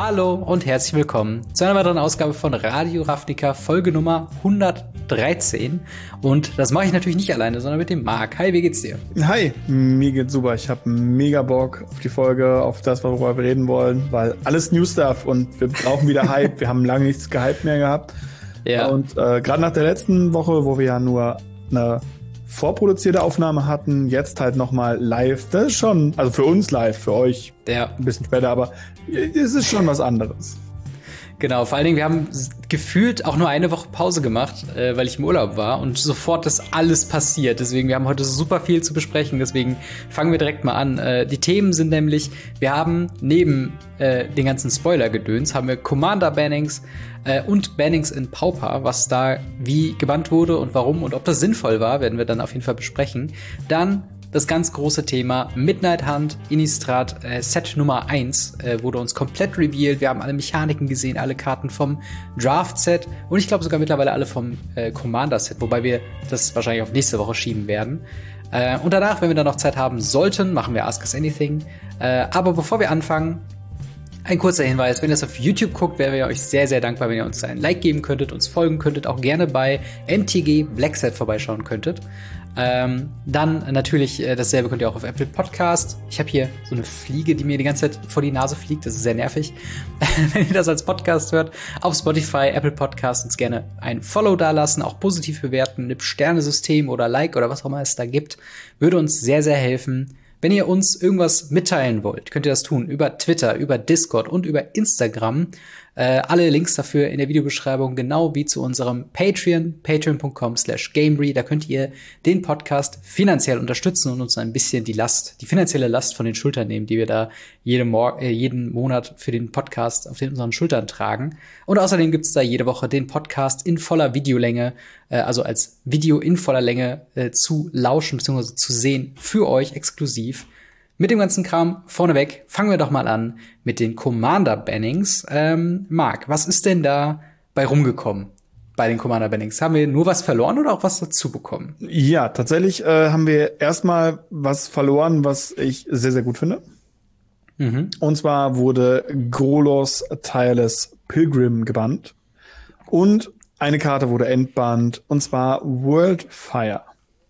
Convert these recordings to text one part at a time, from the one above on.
Hallo und herzlich willkommen zu einer weiteren Ausgabe von Radio Ravnica, Folge Nummer 113. Und das mache ich natürlich nicht alleine, sondern mit dem Marc. Hi, wie geht's dir? Hi, mir geht's super. Ich habe mega Bock auf die Folge, auf das, worüber wir reden wollen, weil alles New Stuff und wir brauchen wieder Hype. Wir haben lange nichts gehypt mehr gehabt. Ja. Und gerade nach der letzten Woche, wo wir ja nur eine vorproduzierte Aufnahme hatten, jetzt halt nochmal live. Das ist schon, also für uns live, für euch ein bisschen später, aber es ist schon was anderes. Genau, vor allen Dingen, wir haben gefühlt auch nur eine Woche Pause gemacht, weil ich im Urlaub war und sofort ist alles passiert. Deswegen, wir haben heute super viel zu besprechen, deswegen fangen wir direkt mal an. Die Themen sind nämlich, wir haben neben den ganzen Spoiler-Gedöns, haben wir Commander-Bannings und Bannings in Pauper, was da wie gebannt wurde und warum und ob das sinnvoll war, werden wir dann auf jeden Fall besprechen. Dann das ganz große Thema Midnight Hunt, Innistrad, Set Nummer 1 wurde uns komplett revealed. Wir haben alle Mechaniken gesehen, alle Karten vom Draft-Set und ich glaube sogar mittlerweile alle vom Commander-Set, wobei wir das wahrscheinlich auf nächste Woche schieben werden. Und danach, wenn wir dann noch Zeit haben sollten, machen wir Ask Us Anything. Aber bevor wir anfangen, ein kurzer Hinweis, wenn ihr es auf YouTube guckt, wären wir euch sehr, sehr dankbar, wenn ihr uns ein Like geben könntet, uns folgen könntet, auch gerne bei MTG Blackset vorbeischauen könntet. Dann natürlich dasselbe könnt ihr auch auf Apple Podcast. Ich habe hier so eine Fliege, die mir die ganze Zeit vor die Nase fliegt. Das ist sehr nervig. Wenn ihr das als Podcast hört, auf Spotify, Apple Podcast uns gerne ein Follow dalassen, auch positiv bewerten, ein Sternesystem oder Like oder was auch immer es da gibt. Würde uns sehr, sehr helfen. Wenn ihr uns irgendwas mitteilen wollt, könnt ihr das tun über Twitter, über Discord und über Instagram. Alle Links dafür in der Videobeschreibung, genau wie zu unserem Patreon, patreon.com/gamery. Da könnt ihr den Podcast finanziell unterstützen und uns ein bisschen die finanzielle Last von den Schultern nehmen, die wir da jeden Monat für den Podcast auf unseren Schultern tragen. Und außerdem gibt's da jede Woche den Podcast in voller Videolänge, also als Video in voller Länge zu lauschen bzw. zu sehen für euch exklusiv. Mit dem ganzen Kram vorneweg fangen wir doch mal an mit den Commander-Bannings. Marc, was ist denn da bei rumgekommen bei den Commander-Bannings? Haben wir nur was verloren oder auch was dazu bekommen? Ja, tatsächlich haben wir erstmal was verloren, was ich sehr, sehr gut finde. Mhm. Und zwar wurde Golos Tireless Pilgrim gebannt. Und eine Karte wurde entbannt, und zwar Worldfire.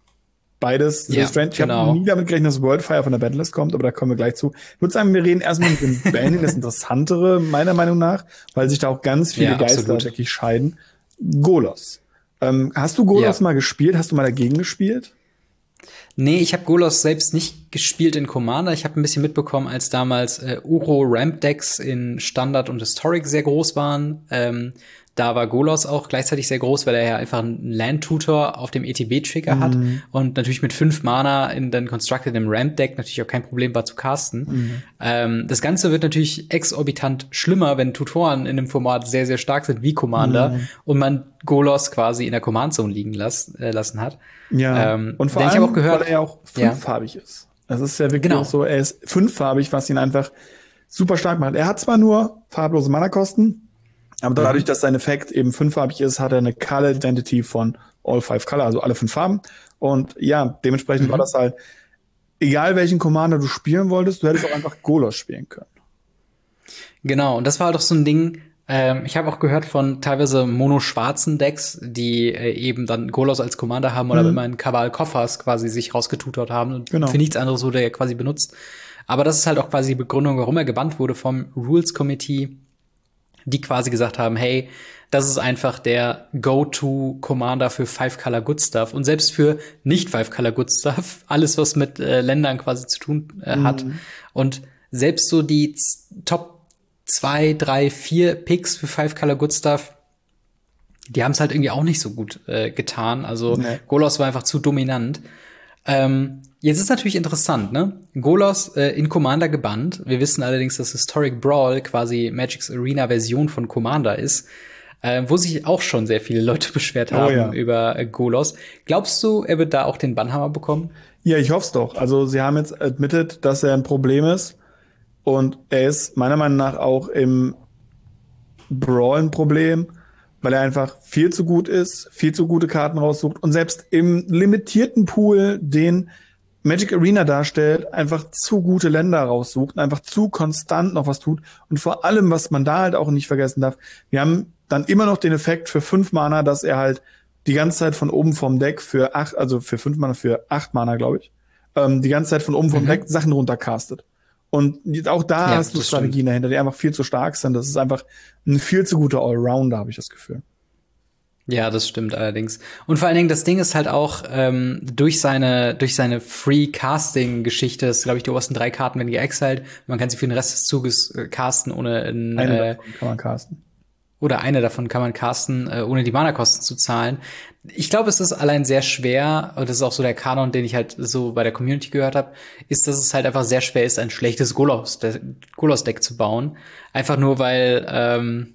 Beides sehr strange. Ich habe nie damit gerechnet, dass Worldfire von der Battlelist kommt, aber da kommen wir gleich zu. Ich würde sagen, wir reden erstmal mit dem Banning, das Interessantere, meiner Meinung nach, weil sich da auch ganz viele Geister wirklich scheiden. Golos. Hast du Golos mal gespielt? Hast du mal dagegen gespielt? Nee, ich habe Golos selbst nicht gespielt in Commander. Ich habe ein bisschen mitbekommen, als damals Uro-Ramp-Decks in Standard und Historic sehr groß waren. Da war Golos auch gleichzeitig sehr groß, weil er ja einfach einen Land-Tutor auf dem ETB-Trigger hat und natürlich mit 5 Mana in den Constructed im Ramp-Deck natürlich auch kein Problem war zu casten. Das Ganze wird natürlich exorbitant schlimmer, wenn Tutoren in einem Format sehr, sehr stark sind wie Commander und man Golos quasi in der Command-Zone liegen lassen hat. Ja, und vor allem, auch gehört, weil er ja auch fünffarbig ist. Das ist ja wirklich auch so, er ist fünffarbig, was ihn einfach super stark macht. Er hat zwar nur farblose Mana-Kosten, aber dadurch, dass sein Effekt eben fünffarbig ist, hat er eine Color Identity von All 5 Color, also alle 5 Farben. Und ja, dementsprechend war das halt, egal welchen Commander du spielen wolltest, du hättest auch einfach Golos spielen können. Genau, und das war halt auch so ein Ding, ich habe auch gehört von teilweise mono-schwarzen Decks, die eben dann Golos als Commander haben oder immer in Cabal Coffers quasi sich rausgetutort haben und für nichts anderes wurde er quasi benutzt. Aber das ist halt auch quasi die Begründung, warum er gebannt wurde vom Rules Committee, die quasi gesagt haben, hey, das ist einfach der Go-To-Commander für 5-Color Good Stuff. Und selbst für nicht 5-Color Good Stuff, alles, was mit Ländern quasi zu tun hat. Und selbst so die Top 2, 3, 4 Picks für 5-Color Good Stuff, die haben es halt irgendwie auch nicht so gut getan. Also Golos war einfach zu dominant. Jetzt ist natürlich interessant, ne? Golos in Commander gebannt. Wir wissen allerdings, dass Historic Brawl quasi Magic's Arena-Version von Commander ist, wo sich auch schon sehr viele Leute beschwert haben über Golos. Glaubst du, er wird da auch den Bannhammer bekommen? Ja, ich hoffe es doch. Also sie haben jetzt admitted, dass er ein Problem ist. Und er ist meiner Meinung nach auch im Brawl ein Problem, weil er einfach viel zu gut ist, viel zu gute Karten raussucht und selbst im limitierten Pool, den Magic Arena darstellt, einfach zu gute Länder raussucht und einfach zu konstant noch was tut. Und vor allem, was man da halt auch nicht vergessen darf, wir haben dann immer noch den Effekt für 5 Mana, dass er halt die ganze Zeit von oben vom Deck für 8, also für 5 Mana, für 8 Mana, glaube ich, die ganze Zeit von oben vom Deck Sachen runtercastet. Und auch da hast du Strategien dahinter, die einfach viel zu stark sind. Das ist einfach ein viel zu guter Allrounder, habe ich das Gefühl. Ja, das stimmt allerdings. Und vor allen Dingen, das Ding ist halt auch, durch seine Free-Casting-Geschichte, das glaube ich, die obersten 3 Karten werden geexiled. Man kann sie für den Rest des Zuges casten, ohne Eine davon kann man casten. Oder eine davon kann man casten, ohne die Mana-Kosten zu zahlen. Ich glaube, es ist allein sehr schwer, und das ist auch so der Kanon, den ich halt so bei der Community gehört habe, ist, dass es halt einfach sehr schwer ist, ein schlechtes Golos-Deck zu bauen. Einfach nur, weil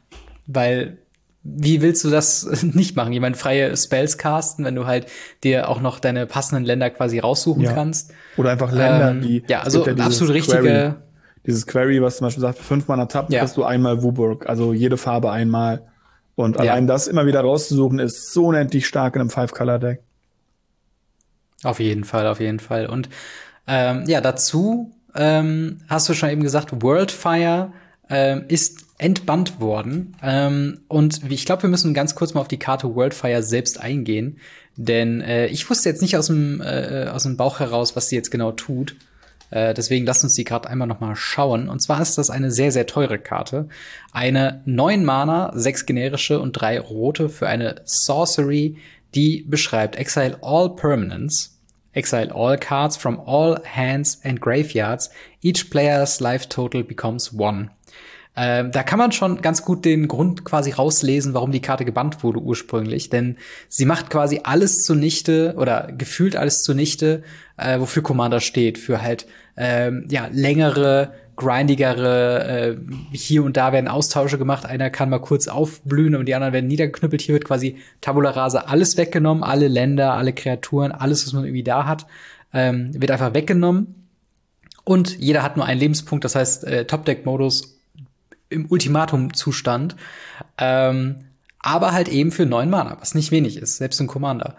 wie willst du das nicht machen? Jemand freie Spells casten, wenn du halt dir auch noch deine passenden Länder quasi raussuchen kannst. Oder einfach Länder, die also absolut richtige dieses Query, was zum Beispiel sagt, für 5 Mana tappen, kriegst du einmal Wuburg, also jede Farbe einmal. Und allein das immer wieder rauszusuchen, ist so unendlich stark in einem 5-Color-Deck. Auf jeden Fall, auf jeden Fall. Und dazu hast du schon eben gesagt, Worldfire ist entbannt worden. Und ich glaube, wir müssen ganz kurz mal auf die Karte Worldfire selbst eingehen. Denn ich wusste jetzt nicht aus dem Bauch heraus, was sie jetzt genau tut. Deswegen lasst uns die Karte einmal noch mal schauen. Und zwar ist das eine sehr, sehr teure Karte. Eine 9 Mana, 6 generische und 3 rote für eine Sorcery, die beschreibt Exile all permanents, exile all cards from all hands and graveyards. Each player's life total becomes 1. Da kann man schon ganz gut den Grund quasi rauslesen, warum die Karte gebannt wurde ursprünglich. Denn sie macht quasi alles zunichte oder gefühlt alles zunichte, wofür Commander steht. Für halt längere, grindigere, hier und da werden Austausche gemacht. Einer kann mal kurz aufblühen und die anderen werden niedergeknüppelt. Hier wird quasi Tabula Rasa alles weggenommen. Alle Länder, alle Kreaturen, alles, was man irgendwie da hat, wird einfach weggenommen. Und jeder hat nur einen Lebenspunkt. Das heißt, Top-Deck-Modus im Ultimatum-Zustand, aber halt eben für 9 Mana, was nicht wenig ist, selbst ein Commander.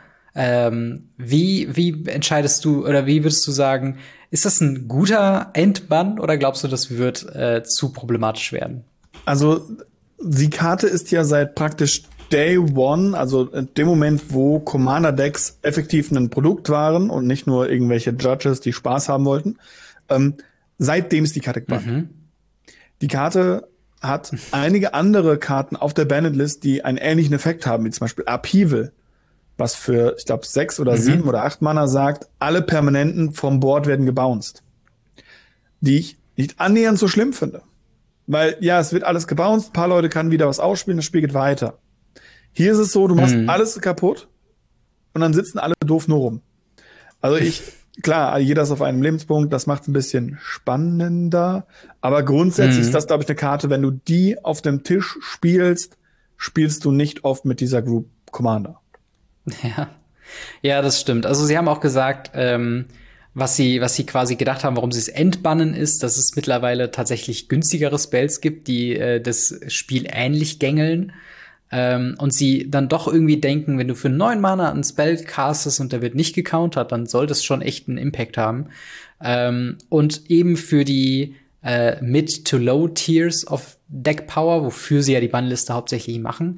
Wie entscheidest du, oder wie würdest du sagen, ist das ein guter Endbann, oder glaubst du, das wird zu problematisch werden? Also, die Karte ist ja seit praktisch Day One, also in dem Moment, wo Commander-Decks effektiv ein Produkt waren und nicht nur irgendwelche Judges, die Spaß haben wollten, seitdem ist die Karte gebannt. Die Karte hat einige andere Karten auf der Banned-List, die einen ähnlichen Effekt haben, wie zum Beispiel Upheaval, was für, ich glaube, 6 oder 7 oder 8 Mana sagt, alle Permanenten vom Board werden gebounced. Die ich nicht annähernd so schlimm finde. Weil, ja, es wird alles gebounced, ein paar Leute kann wieder was ausspielen, das Spiel geht weiter. Hier ist es so, du machst alles kaputt und dann sitzen alle doof nur rum. Also klar, jeder ist auf einem Lebenspunkt, das macht es ein bisschen spannender. Aber grundsätzlich ist das, glaube ich, eine Karte, wenn du die auf dem Tisch spielst, spielst du nicht oft mit dieser Group Commander. Ja, das stimmt. Also sie haben auch gesagt, was sie quasi gedacht haben, warum sie es entbannen, ist, dass es mittlerweile tatsächlich günstigere Spells gibt, die das Spiel ähnlich gängeln. Und sie dann doch irgendwie denken, wenn du für 9 Mana einen Spell castest und der wird nicht gecountert, dann soll das schon echt einen Impact haben. Und eben für die Mid- to Low-Tiers of Deck Power, wofür sie ja die Bannliste hauptsächlich machen,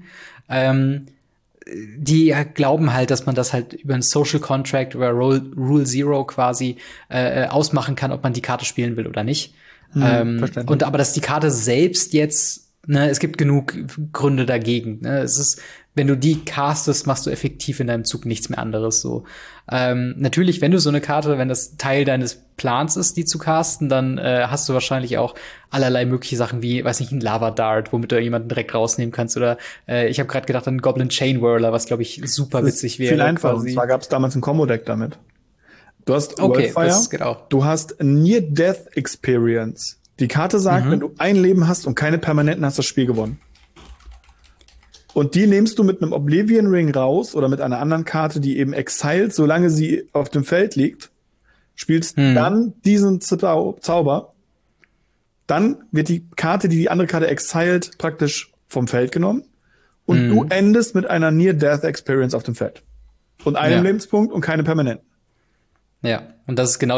die glauben halt, dass man das halt über ein Social Contract, über Rule Zero quasi ausmachen kann, ob man die Karte spielen will oder nicht. Aber dass die Karte selbst jetzt es gibt genug Gründe dagegen. Es ist, wenn du die castest, machst du effektiv in deinem Zug nichts mehr anderes. So natürlich, wenn du so eine Karte, wenn das Teil deines Plans ist, die zu casten, dann hast du wahrscheinlich auch allerlei mögliche Sachen wie, weiß nicht, ein Lava Dart, womit du jemanden direkt rausnehmen kannst. Oder ich habe gerade gedacht an Goblin Chain Whirler, was glaube ich super witzig wäre. Viel einfacher. Und zwar gab es damals ein Combo-Deck damit. Du hast Worldfire, das geht auch. Du hast Near-Death Experience. Die Karte sagt, wenn du ein Leben hast und keine Permanenten, hast das Spiel gewonnen. Und die nimmst du mit einem Oblivion Ring raus oder mit einer anderen Karte, die eben exiled, solange sie auf dem Feld liegt, spielst dann diesen Zauber. Dann wird die Karte, die andere Karte exiled, praktisch vom Feld genommen. Und du endest mit einer Near-Death Experience auf dem Feld. Und einem Lebenspunkt und keine Permanenten. Ja, und das ist genau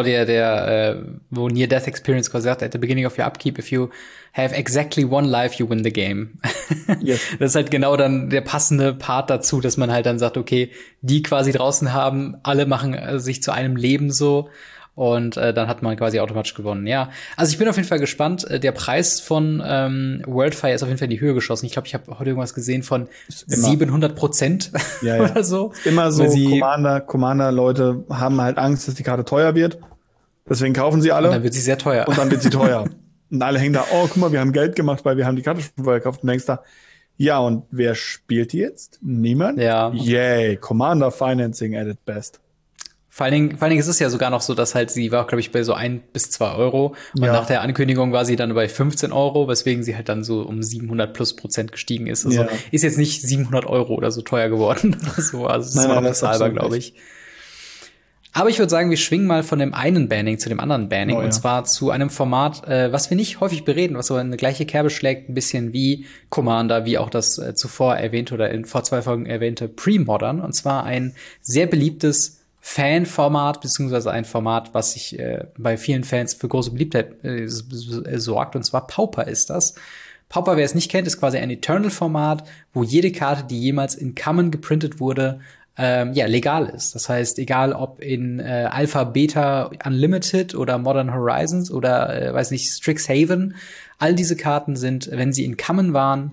wo Near Death Experience quasi sagt, at the beginning of your upkeep, if you have exactly one life, you win the game. Yes. Das ist halt genau dann der passende Part dazu, dass man halt dann sagt, okay, die quasi draußen haben, alle machen sich zu einem Leben so. Und dann hat man quasi automatisch gewonnen. Ja, also ich bin auf jeden Fall gespannt. Der Preis von Worldfire ist auf jeden Fall in die Höhe geschossen. Ich glaube, ich habe heute irgendwas gesehen von 700% ja. oder so. Ist immer so, Commander-Leute haben halt Angst, dass die Karte teuer wird. Deswegen kaufen sie alle. Und dann wird sie sehr teuer. Und dann wird sie teuer. Und alle hängen da, oh, guck mal, wir haben Geld gemacht, weil wir haben die Karte schon vorher gekauft. Und denkst da, ja, und wer spielt die jetzt? Niemand? Ja. Yay, Commander Financing at its best. Vor allen Dingen ist es ja sogar noch so, dass halt sie war, glaube ich, bei so 1 bis 2 Euro. Und nach der Ankündigung war sie dann bei 15 Euro, weswegen sie halt dann so um 700+% gestiegen ist. Also ist jetzt nicht 700 Euro oder so teuer geworden. Also es ist immer noch bezahlbar, glaube ich. Aber ich würde sagen, wir schwingen mal von dem einen Banning zu dem anderen Banning. Und zwar zu einem Format, was wir nicht häufig bereden, was aber eine gleiche Kerbe schlägt, ein bisschen wie Commander, wie auch das zuvor erwähnte oder vor 2 Folgen erwähnte Pre-Modern. Und zwar ein sehr beliebtes Fanformat, beziehungsweise ein Format, was sich bei vielen Fans für große Beliebtheit sorgt, und zwar Pauper ist das. Pauper, wer es nicht kennt, ist quasi ein Eternal-Format, wo jede Karte, die jemals in Common geprintet wurde, legal ist. Das heißt, egal ob in Alpha, Beta, Unlimited oder Modern Horizons oder, Strixhaven, all diese Karten sind, wenn sie in Common waren,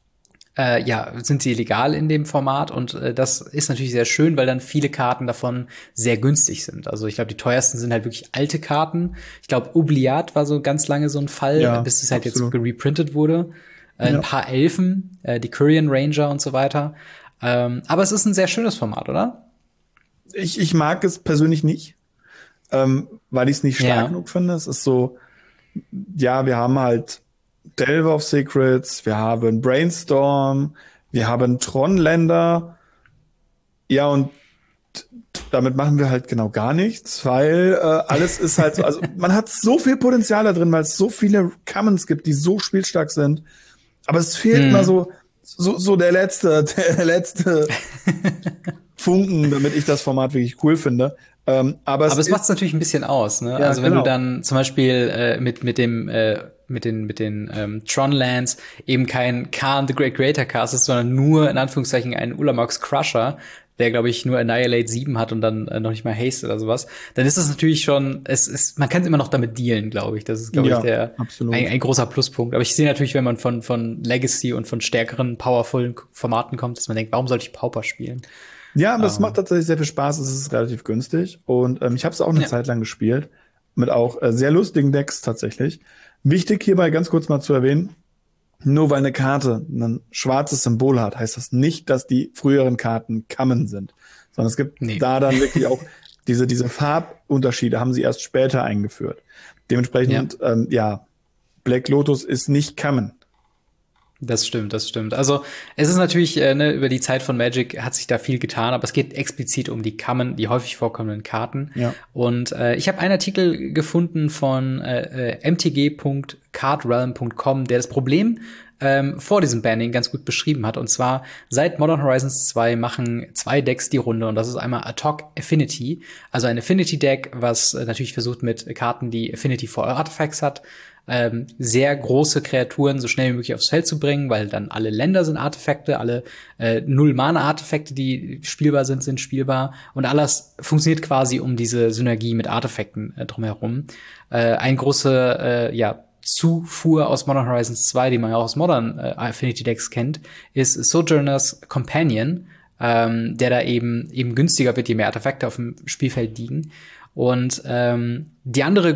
sind sie legal in dem Format, und das ist natürlich sehr schön, weil dann viele Karten davon sehr günstig sind. Also ich glaube, die teuersten sind halt wirklich alte Karten. Ich glaube, Oubliat war so ganz lange so ein Fall, bis es halt jetzt gereprintet wurde. Ein paar Elfen, die Korean Ranger und so weiter. Aber es ist ein sehr schönes Format, oder? Ich mag es persönlich nicht, weil ich es nicht stark genug finde. Es ist so, ja, wir haben halt Delve of Secrets, wir haben Brainstorm, wir haben Tronländer. Ja, und damit machen wir halt genau gar nichts, weil alles ist halt so, also man hat so viel Potenzial da drin, weil es so viele Commons gibt, die so spielstark sind. Aber es fehlt immer so der letzte Funken, damit ich das Format wirklich cool finde. Aber es macht es natürlich ein bisschen aus, ne? Ja, also wenn du dann zum Beispiel mit den Tronlands eben kein Khan the Great Creator castest, sondern nur in Anführungszeichen einen Ulamox Crusher, der, glaube ich, nur Annihilate 7 hat und dann noch nicht mal Haste oder sowas, dann ist es natürlich schon, man kann immer noch damit dealen, glaube ich. Das ist, glaube ich, ein großer Pluspunkt. Aber ich sehe natürlich, wenn man von Legacy und von stärkeren, powervollen Formaten kommt, dass man denkt, warum sollte ich Pauper spielen? Ja, aber es macht tatsächlich sehr viel Spaß. Es ist relativ günstig. Und ich habe es auch eine Zeit lang gespielt. Mit auch sehr lustigen Decks tatsächlich. Wichtig hierbei ganz kurz mal zu erwähnen, nur weil eine Karte ein schwarzes Symbol hat, heißt das nicht, dass die früheren Karten Common sind. Sondern es gibt da dann wirklich auch diese Farbunterschiede haben sie erst später eingeführt. Dementsprechend, Black Lotus ist nicht Common. Das stimmt. Also es ist natürlich, über die Zeit von Magic hat sich da viel getan, aber es geht explizit um die Common, die häufig vorkommenden Karten. Ja. Und ich habe einen Artikel gefunden von mtg.cardrealm.com, der das Problem vor diesem Banning ganz gut beschrieben hat. Und zwar, seit Modern Horizons 2 machen 2 Decks die Runde, und das ist einmal Atok Affinity, also ein Affinity-Deck, was natürlich versucht, mit Karten, die Affinity for Artifacts hat, sehr große Kreaturen so schnell wie möglich aufs Feld zu bringen, weil dann alle Länder sind Artefakte, alle Null-Mana-Artefakte, die spielbar sind spielbar, und alles funktioniert quasi um diese Synergie mit Artefakten drumherum. Ein große Zufuhr aus Modern Horizons 2, die man ja auch aus Modern Affinity Decks kennt, ist Sojourner's Companion, der da eben günstiger wird, je mehr Artefakte auf dem Spielfeld liegen. Und das andere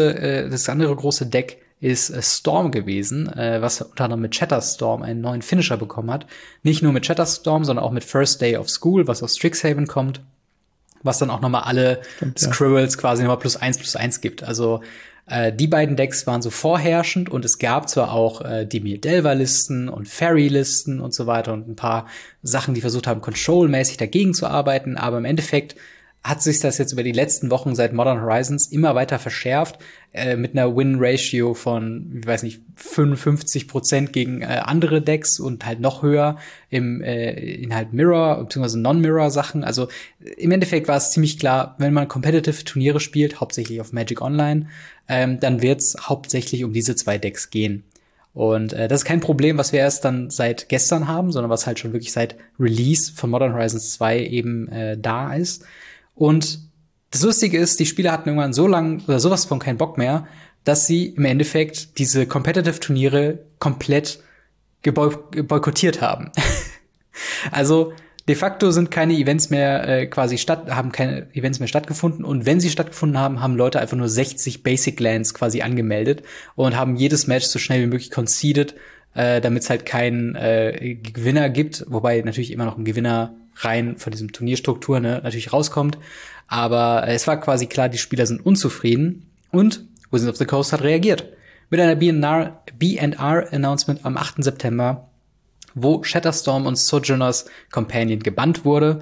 große Deck ist Storm gewesen, was unter anderem mit Shatterstorm einen neuen Finisher bekommen hat. Nicht nur mit Shatterstorm, sondern auch mit First Day of School, was aus Strixhaven kommt, was dann auch nochmal alle Squirrels quasi nochmal +1/+1 gibt. Also die beiden Decks waren so vorherrschend, und es gab zwar auch Dimir Delver-Listen und Fairy-Listen und so weiter und ein paar Sachen, die versucht haben, Control-mäßig dagegen zu arbeiten, aber im Endeffekt hat sich das jetzt über die letzten Wochen seit Modern Horizons immer weiter verschärft, mit einer Win-Ratio von, ich weiß nicht, 55% gegen andere Decks und halt noch höher in halt Mirror bzw. Non-Mirror-Sachen. Also im Endeffekt war es ziemlich klar, wenn man competitive Turniere spielt, hauptsächlich auf Magic Online, dann wird's hauptsächlich um diese 2 Decks gehen. Und das ist kein Problem, was wir erst dann seit gestern haben, sondern was halt schon wirklich seit Release von Modern Horizons 2 eben da ist. Und das Lustige ist, die Spieler hatten irgendwann so lang oder sowas von keinen Bock mehr, dass sie im Endeffekt diese Competitive-Turniere komplett boykottiert haben. Also de facto sind keine Events mehr haben keine Events mehr stattgefunden. Und wenn sie stattgefunden haben, haben Leute einfach nur 60 Basic Lands quasi angemeldet und haben jedes Match so schnell wie möglich conceded, damit es halt keinen Gewinner gibt. Wobei natürlich immer noch ein Gewinner rein von diesem Turnierstruktur natürlich rauskommt. Aber es war quasi klar, die Spieler sind unzufrieden. Und Wizards of the Coast hat reagiert. Mit einer B&R-Announcement am 8. September, wo Shatterstorm und Sojourner's Companion gebannt wurde.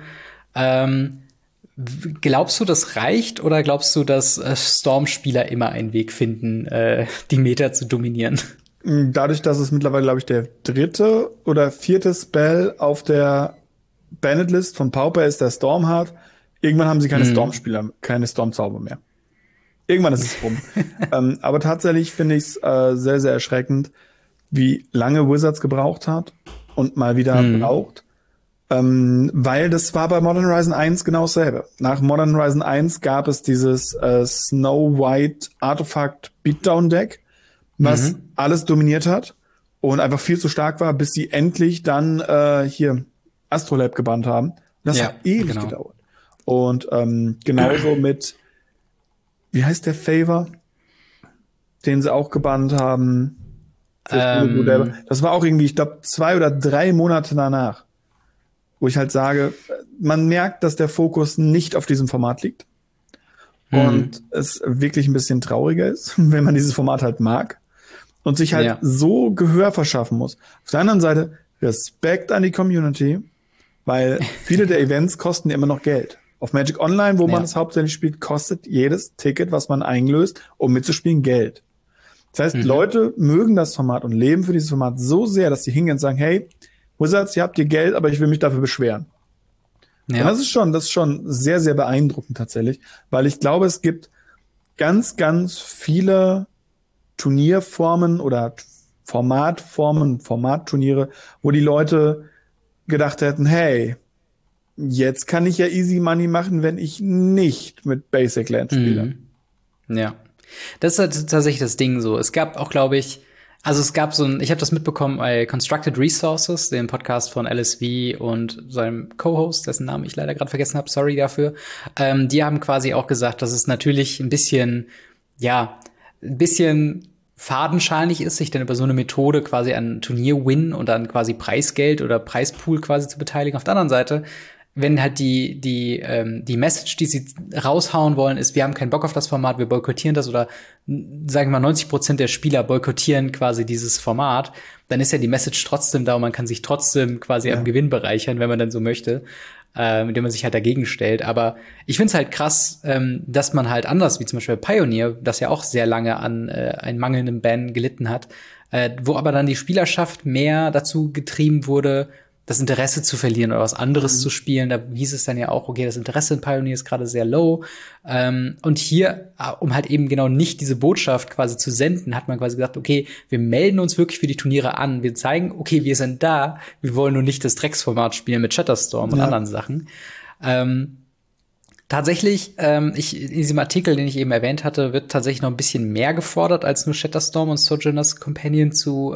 Glaubst du, das reicht? Oder glaubst du, dass Storm-Spieler immer einen Weg finden, die Meta zu dominieren? Dadurch, dass es mittlerweile, glaube ich, der 3. oder 4. Spell auf der Banned-List von Pauper ist, der Storm hat. Irgendwann haben sie keine Storm-Spieler, keine Storm-Zauber mehr. Irgendwann ist es rum. Aber tatsächlich finde ich es sehr, sehr erschreckend, wie lange Wizards gebraucht hat und mal wieder braucht. Weil das war bei Modern Horizon 1 genau dasselbe. Nach Modern Horizon 1 gab es dieses Snow White Artifact Beatdown Deck, was alles dominiert hat und einfach viel zu stark war, bis sie endlich dann hier Astrolab gebannt haben. Und das hat ewig gedauert. Und genauso mit, wie heißt der Favor, den sie auch gebannt haben? Das war auch irgendwie, ich glaube, 2 oder 3 Monate danach, wo ich halt sage, man merkt, dass der Fokus nicht auf diesem Format liegt. Und es wirklich ein bisschen trauriger ist, wenn man dieses Format halt mag und sich halt so Gehör verschaffen muss. Auf der anderen Seite Respekt an die Community, weil viele der Events kosten immer noch Geld. Auf Magic Online, wo man es hauptsächlich spielt, kostet jedes Ticket, was man einlöst, um mitzuspielen, Geld. Das heißt, Leute mögen das Format und leben für dieses Format so sehr, dass sie hingehen und sagen, hey, Wizards, ihr habt ihr Geld, aber ich will mich dafür beschweren. Ja. Und das ist schon sehr, sehr beeindruckend tatsächlich, weil ich glaube, es gibt ganz, ganz viele Turnierformen oder Formatturniere, wo die Leute gedacht hätten, hey, jetzt kann ich ja easy money machen, wenn ich nicht mit Basic Land spiele. Ja. Das ist halt tatsächlich das Ding so. Es gab auch, glaube ich, ich habe das mitbekommen bei Constructed Resources, dem Podcast von LSV und seinem Co-Host, dessen Namen ich leider gerade vergessen habe, sorry dafür. Die haben quasi auch gesagt, dass es natürlich ein bisschen fadenscheinig ist, sich dann über so eine Methode quasi an Turnier-Win und dann quasi Preisgeld oder Preispool quasi zu beteiligen. Auf der anderen Seite, wenn halt die Message, die sie raushauen wollen, ist, wir haben keinen Bock auf das Format, wir boykottieren das, oder sagen wir mal 90% der Spieler boykottieren quasi dieses Format, dann ist ja die Message trotzdem da und man kann sich trotzdem quasi am Gewinn bereichern, wenn man dann so möchte, indem man sich halt dagegen stellt. Aber ich find's halt krass, dass man halt anders, wie zum Beispiel Pioneer, das ja auch sehr lange an einem mangelnden Ban gelitten hat, wo aber dann die Spielerschaft mehr dazu getrieben wurde, das Interesse zu verlieren oder was anderes zu spielen. Da hieß es dann ja auch, okay, das Interesse in Pioneer ist gerade sehr low. Und hier, um halt eben genau nicht diese Botschaft quasi zu senden, hat man quasi gesagt, okay, wir melden uns wirklich für die Turniere an. Wir zeigen, okay, wir sind da. Wir wollen nur nicht das Drecksformat spielen mit Shatterstorm und anderen Sachen. Tatsächlich, in diesem Artikel, den ich eben erwähnt hatte, wird tatsächlich noch ein bisschen mehr gefordert, als nur Shatterstorm und Sojourner's Companion zu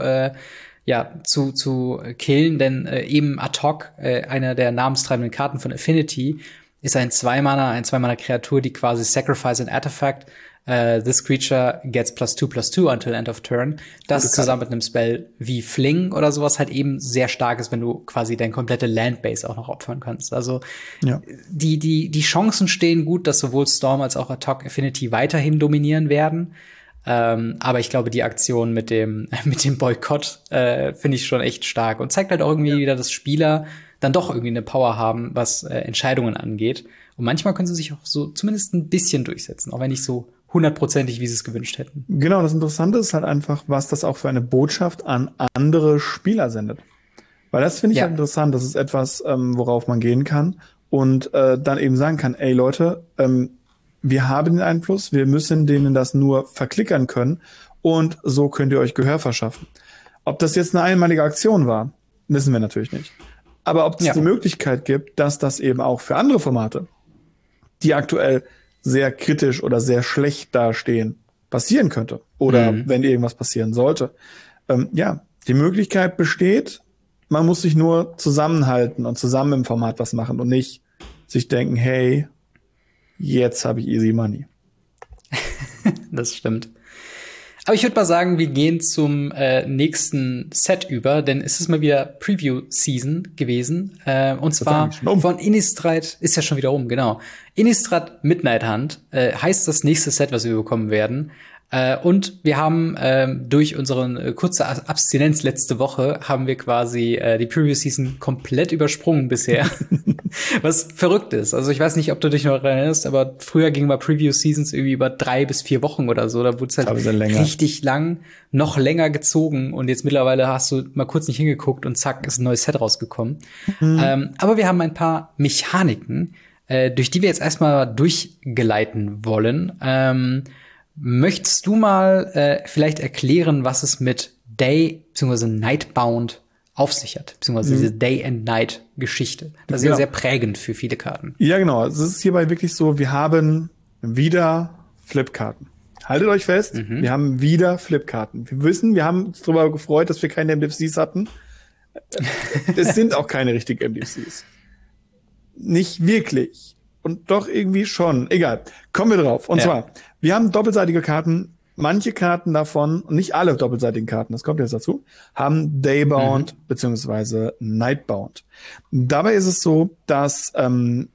killen, denn eben ad hoc, einer der namenstreibenden Karten von Affinity, ist ein 2-Mana Kreatur, die quasi Sacrifice an Artifact. This creature gets +2/+2 until end of turn. Das zusammen mit einem Spell wie Fling oder sowas halt eben sehr stark ist, wenn du quasi deine komplette Landbase auch noch opfern kannst. Also die Chancen stehen gut, dass sowohl Storm als auch ad hoc Affinity weiterhin dominieren werden. Aber ich glaube, die Aktion mit dem Boykott finde ich schon echt stark und zeigt halt auch irgendwie wieder, dass Spieler dann doch irgendwie eine Power haben, was Entscheidungen angeht Und manchmal können sie sich auch so zumindest ein bisschen durchsetzen, auch wenn nicht so 100%ig, wie sie es gewünscht hätten. Genau, das Interessante ist halt einfach, was das auch für eine Botschaft an andere Spieler sendet. Weil das finde ich halt interessant, das ist etwas, worauf man gehen kann und dann eben sagen kann, ey Leute, wir haben den Einfluss, wir müssen denen das nur verklickern können und so könnt ihr euch Gehör verschaffen. Ob das jetzt eine einmalige Aktion war, wissen wir natürlich nicht. Aber ob es die Möglichkeit gibt, dass das eben auch für andere Formate, die aktuell sehr kritisch oder sehr schlecht dastehen, passieren könnte. Oder wenn irgendwas passieren sollte. Die Möglichkeit besteht, man muss sich nur zusammenhalten und zusammen im Format was machen und nicht sich denken, hey, jetzt habe ich easy money. Das stimmt. Aber ich würde mal sagen, wir gehen zum nächsten Set über, denn es ist mal wieder Preview-Season gewesen. Und zwar von Innistrad, ist ja schon wieder rum, genau. Innistrad Midnight Hunt heißt das nächste Set, was wir bekommen werden. Und wir haben durch unsere kurze Abstinenz letzte Woche haben wir quasi die Preview-Season komplett übersprungen bisher. Was verrückt ist. Also ich weiß nicht, ob du dich noch erinnerst, aber früher gingen mal Preview-Seasons irgendwie über 3 bis 4 Wochen oder so. Da wurde es halt richtig lang, noch länger gezogen. Und jetzt mittlerweile hast du mal kurz nicht hingeguckt und zack, ist ein neues Set rausgekommen. Aber wir haben ein paar Mechaniken, durch die wir jetzt erstmal durchgeleiten wollen. Möchtest du mal vielleicht erklären, was es mit Day bzw. Nightbound auf sich hat, beziehungsweise diese Day-and-Night-Geschichte? Das ist ja sehr prägend für viele Karten. Ja, genau. Es ist hierbei wirklich so, wir haben wieder Flipkarten. Haltet euch fest, wir haben wieder Flipkarten. Wir wissen, wir haben uns darüber gefreut, dass wir keine MDFCs hatten. Es sind auch keine richtigen MDFCs. Nicht wirklich. Und doch irgendwie schon. Egal. Kommen wir drauf. Und zwar, wir haben doppelseitige Karten. Manche Karten davon, nicht alle doppelseitigen Karten, das kommt jetzt dazu, haben Daybound beziehungsweise Nightbound. Dabei ist es so, dass eine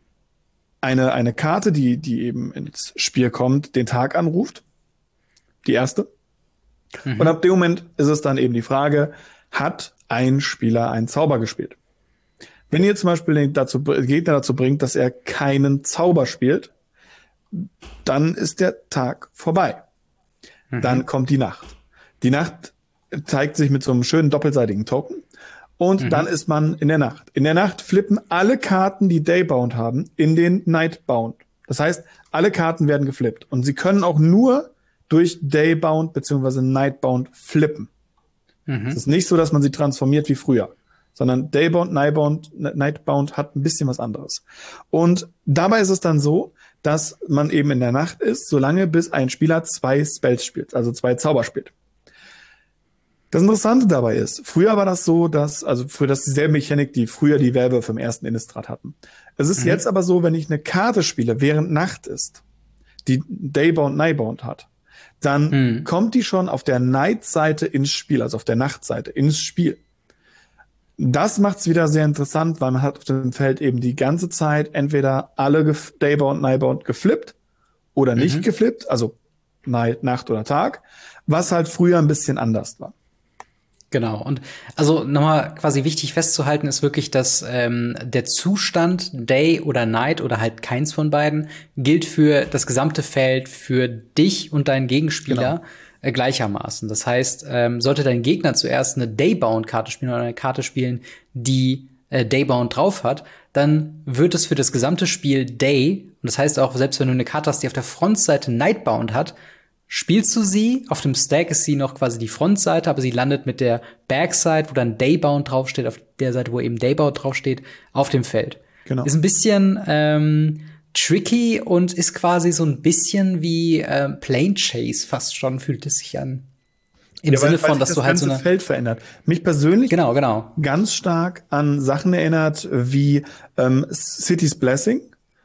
Karte, die eben ins Spiel kommt, den Tag anruft. Die erste. Und ab dem Moment ist es dann eben die Frage, hat ein Spieler einen Zauber gespielt? Wenn ihr zum Beispiel den Gegner dazu bringt, dass er keinen Zauber spielt, dann ist der Tag vorbei. Dann kommt die Nacht. Die Nacht zeigt sich mit so einem schönen doppelseitigen Token und dann ist man in der Nacht. In der Nacht flippen alle Karten, die Daybound haben, in den Nightbound. Das heißt, alle Karten werden geflippt und sie können auch nur durch Daybound bzw. Nightbound flippen. Es ist nicht so, dass man sie transformiert wie früher, sondern Daybound, Nightbound hat ein bisschen was anderes. Und dabei ist es dann so, dass man eben in der Nacht ist, solange bis ein Spieler 2 Spells spielt, also 2 Zauber spielt. Das Interessante dabei ist, früher war das so, das ist dieselbe Mechanik, die früher die Werwölfe im ersten Innistrad hatten. Es ist jetzt aber so, wenn ich eine Karte spiele, während Nacht ist, die Daybound, Nightbound hat, dann kommt die schon auf der Night-Seite ins Spiel, also auf der Nachtseite ins Spiel. Das macht's wieder sehr interessant, weil man hat auf dem Feld eben die ganze Zeit entweder alle Daybound, Nightbound geflippt oder nicht geflippt, also Nacht oder Tag, was halt früher ein bisschen anders war. Genau. Und also nochmal quasi wichtig festzuhalten ist wirklich, dass der Zustand Day oder Night oder halt keins von beiden gilt für das gesamte Feld, für dich und deinen Gegenspieler gleichermaßen. Das heißt, sollte dein Gegner zuerst eine Daybound-Karte spielen oder eine Karte spielen, die Daybound drauf hat, dann wird es für das gesamte Spiel Day, und das heißt auch, selbst wenn du eine Karte hast, die auf der Frontseite Nightbound hat, spielst du sie, auf dem Stack ist sie noch quasi die Frontseite, aber sie landet mit der Backside, wo dann Daybound draufsteht, auf der Seite, wo eben Daybound draufsteht, auf dem Feld. Genau. Ist ein bisschen tricky und ist quasi so ein bisschen wie Plane Chase fast schon, fühlt es sich an. Im Sinne von, dass du halt so das ganze Feld verändert. Mich persönlich genau. ganz stark an Sachen erinnert wie City's Blessing,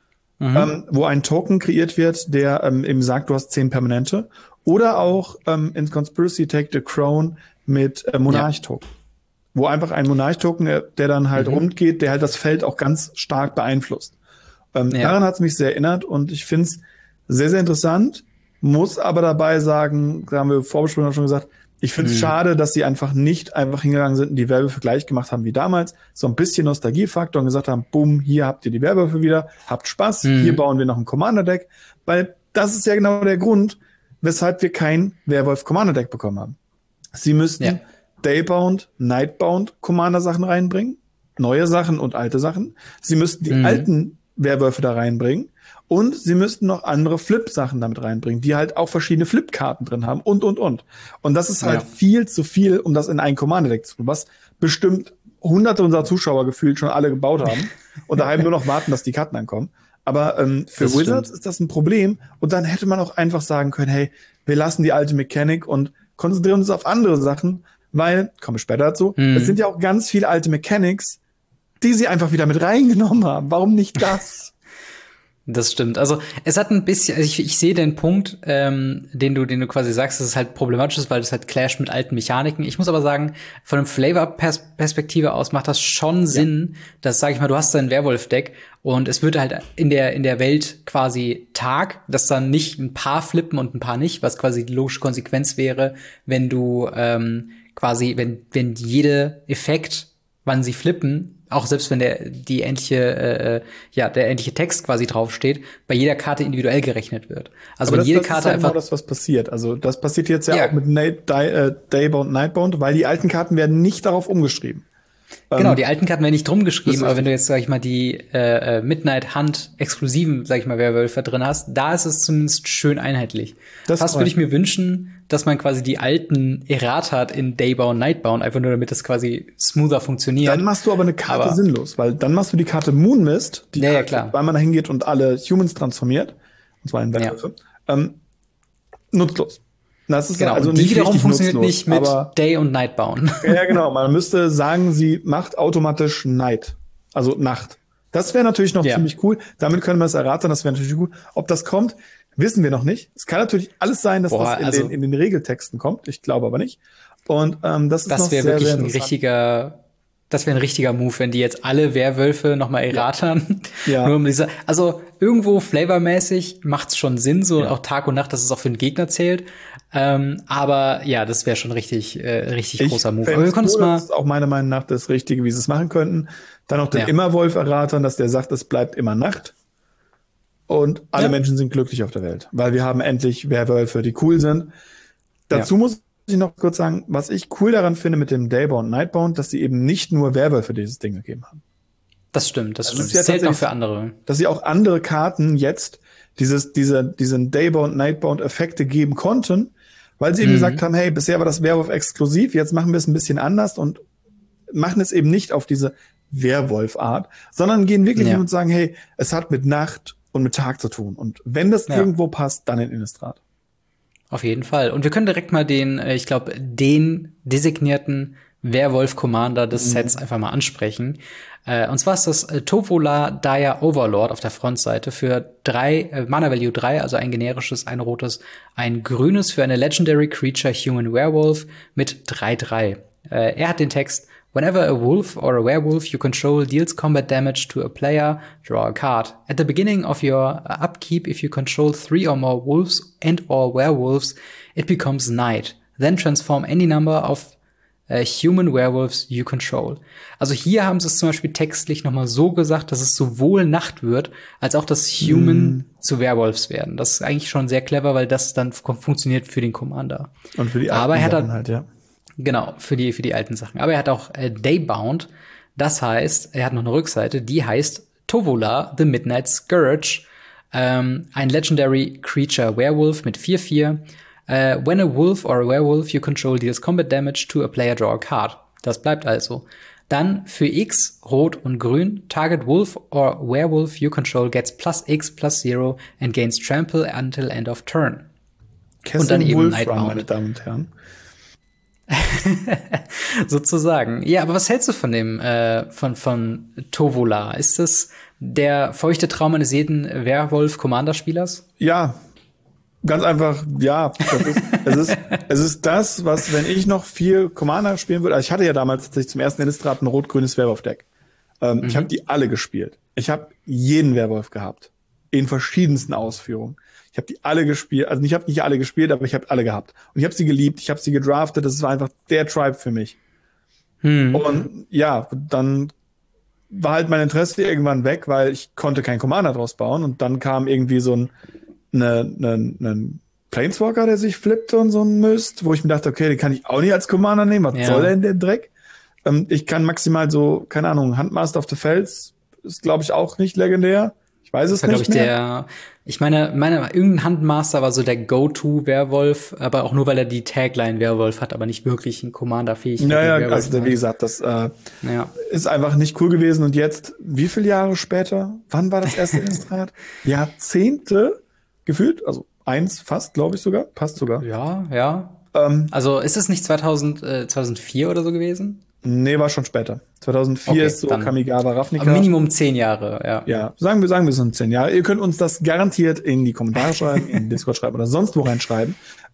wo ein Token kreiert wird, der eben sagt, du hast 10 Permanente. Oder auch in Conspiracy Take the Crown mit Monarch-Token. Wo einfach ein Monarch-Token, der dann halt rund geht, der halt das Feld auch ganz stark beeinflusst. Daran hat es mich sehr erinnert und ich finde es sehr, sehr interessant, muss aber dabei sagen, da haben wir Vorbesprechung schon gesagt, Ich finde es schade, dass sie einfach nicht einfach hingegangen sind und die Werwölfe gleich gemacht haben wie damals. So ein bisschen Nostalgiefaktor und gesagt haben, bumm, hier habt ihr die Werwölfe wieder, habt Spaß, hier bauen wir noch ein Commander-Deck. Weil das ist ja genau der Grund, weshalb wir kein Werwolf-Commander-Deck bekommen haben. Sie müssten Daybound, Nightbound Commander-Sachen reinbringen, neue Sachen und alte Sachen. Sie müssten die alten Werwölfe da reinbringen. Und sie müssten noch andere Flip-Sachen damit reinbringen, die halt auch verschiedene Flip-Karten drin haben und. Und das ist halt viel zu viel, um das in ein Commander-Deck zu tun, was bestimmt hunderte unserer Zuschauer gefühlt schon alle gebaut haben und daheim nur noch warten, dass die Karten ankommen. Aber für Wizards ist das ein Problem. Und dann hätte man auch einfach sagen können, hey, wir lassen die alte Mechanik und konzentrieren uns auf andere Sachen, weil, komme ich später dazu, es sind ja auch ganz viele alte Mechanics, die sie einfach wieder mit reingenommen haben. Warum nicht das? Das stimmt. Also es hat ein bisschen, also ich sehe den Punkt, den du quasi sagst, dass es halt problematisch ist, weil es halt clasht mit alten Mechaniken. Ich muss aber sagen, von einem Flavor-Perspektive aus macht das schon Sinn, dass, sag ich mal, du hast dein Werwolf-Deck und es wird halt in der Welt quasi Tag, dass dann nicht ein paar flippen und ein paar nicht, was quasi die logische Konsequenz wäre, wenn du quasi, wenn jede Effekt, wann sie flippen, auch selbst wenn der endliche Text quasi draufsteht, bei jeder Karte individuell gerechnet wird. Also aber wenn jede das Karte ist ja einfach genau das, was passiert. Also das passiert jetzt ja auch mit Daybound, Nightbound, weil die alten Karten werden nicht darauf umgeschrieben. Genau, die alten Karten werden nicht drum geschrieben, aber wenn du jetzt, sag ich mal, die Midnight Hunt exklusiven, sag ich mal, Werwölfe drin hast, da ist es zumindest schön einheitlich. Fast würde ich mir wünschen, dass man quasi die alten Errata hat in Daybound, Nightbound, einfach nur damit das quasi smoother funktioniert. Dann machst du aber eine Karte sinnlos, weil dann machst du die Karte Moonmist, die klar. weil man da hingeht und alle Humans transformiert, und zwar in Werwölfe, nutzlos. Das ist genau, also und die nicht wiederum funktioniert nutzlos, nicht mit Day- und Nightbound. Ja, genau. Man müsste sagen, sie macht automatisch Night, also Nacht. Das wäre natürlich noch ziemlich cool. Damit können wir es erraten, das wäre natürlich gut. Ob das kommt, wissen wir noch nicht. Es kann natürlich alles sein, dass das in den Regeltexten kommt. Ich glaube aber nicht. Und das ist noch sehr, sehr interessant. Das wäre ein richtiger Move, wenn die jetzt alle Werwölfe noch mal erratern. Ja. Nur um also irgendwo flavormäßig macht's schon Sinn, so auch Tag und Nacht, dass es auch für den Gegner zählt. Aber ja, das wäre schon richtig großer Move. Aber wir können es mal. Das ist auch meiner Meinung nach das Richtige, wie sie es machen könnten. Dann noch den Immerwolf erratern, dass der sagt, es bleibt immer Nacht. Und alle Menschen sind glücklich auf der Welt, weil wir haben endlich Werwölfe, die cool sind. Dazu muss ich noch kurz sagen, was ich cool daran finde mit dem Daybound, Nightbound, dass sie eben nicht nur Werwölfe dieses Ding gegeben haben. Das stimmt. Das zählt noch für andere. Dass sie auch andere Karten jetzt diesen Daybound, Nightbound Effekte geben konnten, weil sie eben gesagt haben, hey, bisher war das Werwolf exklusiv, jetzt machen wir es ein bisschen anders und machen es eben nicht auf diese Werwolf-Art, sondern gehen wirklich hin und sagen, hey, es hat mit Nacht und mit Tag zu tun. Und wenn das irgendwo passt, dann in Innistrad. Auf jeden Fall. Und wir können direkt mal den designierten Werwolf-Commander des Sets einfach mal ansprechen. Und zwar ist das Tovola Dire Overlord auf der Frontseite für 3 Mana Value 3, also ein generisches, ein rotes, ein grünes für eine Legendary Creature Human Werewolf mit 3/3. Er hat den Text: Whenever a wolf or a werewolf you control deals combat damage to a player, draw a card. At the beginning of your upkeep, if you control 3 or more wolves and or werewolves, it becomes night. Then transform any number of human werewolves you control. Also hier haben sie es zum Beispiel textlich noch mal so gesagt, dass es sowohl Nacht wird, als auch dass Human zu Werewolves werden. Das ist eigentlich schon sehr clever, weil das dann funktioniert für den Commander. Und für die alten Sachen halt, ja. Genau, für die alten Sachen. Aber er hat auch Daybound. Das heißt, er hat noch eine Rückseite, die heißt Tovola, the Midnight Scourge. Ein Legendary Creature Werewolf mit 4/4. When a wolf or a werewolf you control deals combat damage to a player, draw a card. Das bleibt also. Dann für X, Rot und Grün, target wolf or werewolf you control gets +X/+0 and gains trample until end of turn. Und dann eben Nightbound, meine Damen und Herren. Sozusagen. Ja, aber was hältst du von dem von Tovola? Ist das der feuchte Traum eines jeden Werwolf-Commander-Spielers? Ja, ganz einfach, ja. Es ist das, was, wenn ich noch viel Commander spielen würde, also ich hatte ja damals tatsächlich zum ersten Innistrad ein rot-grünes Werwolf-Deck. Ich habe die alle gespielt. Ich habe jeden Werwolf gehabt. in verschiedensten Ausführungen. Ich habe die alle gespielt, also ich habe nicht alle gespielt, aber ich habe alle gehabt. Und ich habe sie geliebt, ich habe sie gedraftet, das war einfach der Tribe für mich. Und ja, dann war halt mein Interesse irgendwann weg, weil ich konnte keinen Commander draus bauen. Und dann kam irgendwie so ein Planeswalker, der sich flippte und so ein Mist, wo ich mir dachte, okay, den kann ich auch nicht als Commander nehmen. Was soll denn der Dreck? Ich kann maximal so, keine Ahnung, Handmaster of the Fels ist, glaube ich, auch nicht legendär. Ich weiß es nicht mehr. Ich meine, irgendein Handmaster war so der Go-To-Werwolf, aber auch nur, weil er die Tagline Werwolf hat, aber nicht wirklich ein Commander-Fähigkeit. Naja, also wie gesagt, das ist einfach nicht cool gewesen. Und jetzt, wie viele Jahre später? Wann war das erste Innistrad? Jahrzehnte gefühlt, also 1 fast, glaube ich sogar, passt sogar. Ja. Also ist es nicht 2004 oder so gewesen? Nee, war schon später. 2004 ist so Kamigawa Ravnica. Minimum 10 Jahre, ja. Ja, sagen wir sind 10 Jahre. Ihr könnt uns das garantiert in die Kommentare schreiben, in den Discord schreiben oder sonst wo reinschreiben,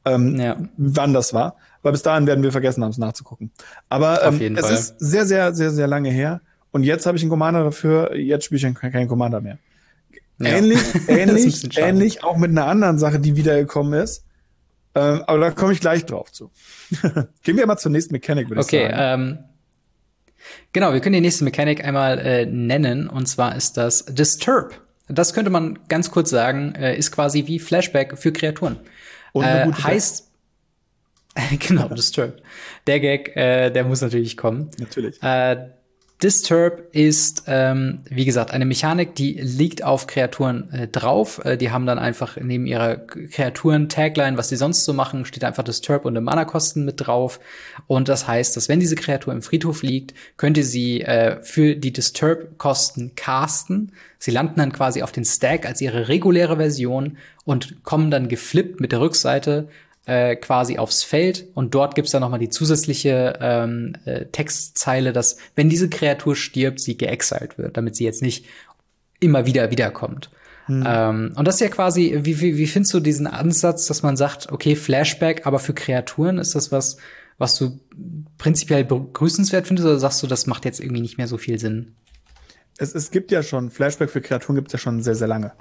wann das war. Weil bis dahin werden wir vergessen haben, es nachzugucken. Aber es ist sehr, sehr, sehr, sehr lange her. Und jetzt habe ich einen Commander dafür. Jetzt spiele ich keinen Commander mehr. Ja. Ähnlich auch mit einer anderen Sache, die wiedergekommen ist. Aber da komme ich gleich drauf zu. Gehen wir mal zur nächsten Mechanik, würde ich sagen. Genau, wir können die nächste Mechanik einmal nennen, und zwar ist das Disturb. Das könnte man ganz kurz sagen, ist quasi wie Flashback für Kreaturen. Und heißt, genau, Disturb. Der Gag, der muss natürlich kommen. Natürlich. Disturb ist, wie gesagt, eine Mechanik, die liegt auf Kreaturen drauf. Die haben dann einfach neben ihrer Kreaturen-Tagline, was die sonst so machen, steht einfach Disturb und eine Mana-Kosten mit drauf. Und das heißt, dass wenn diese Kreatur im Friedhof liegt, könnt ihr sie für die Disturb-Kosten casten. Sie landen dann quasi auf den Stack als ihre reguläre Version und kommen dann geflippt mit der Rückseite quasi aufs Feld, und dort gibt's dann noch mal die zusätzliche Textzeile, dass, wenn diese Kreatur stirbt, sie geexiled wird, damit sie jetzt nicht immer wieder wiederkommt. Und das ist ja quasi, wie findest du diesen Ansatz, dass man sagt, okay, Flashback, aber für Kreaturen, ist das was du prinzipiell begrüßenswert findest, oder sagst du, das macht jetzt irgendwie nicht mehr so viel Sinn? Es gibt ja schon, Flashback für Kreaturen gibt's ja schon sehr, sehr lange.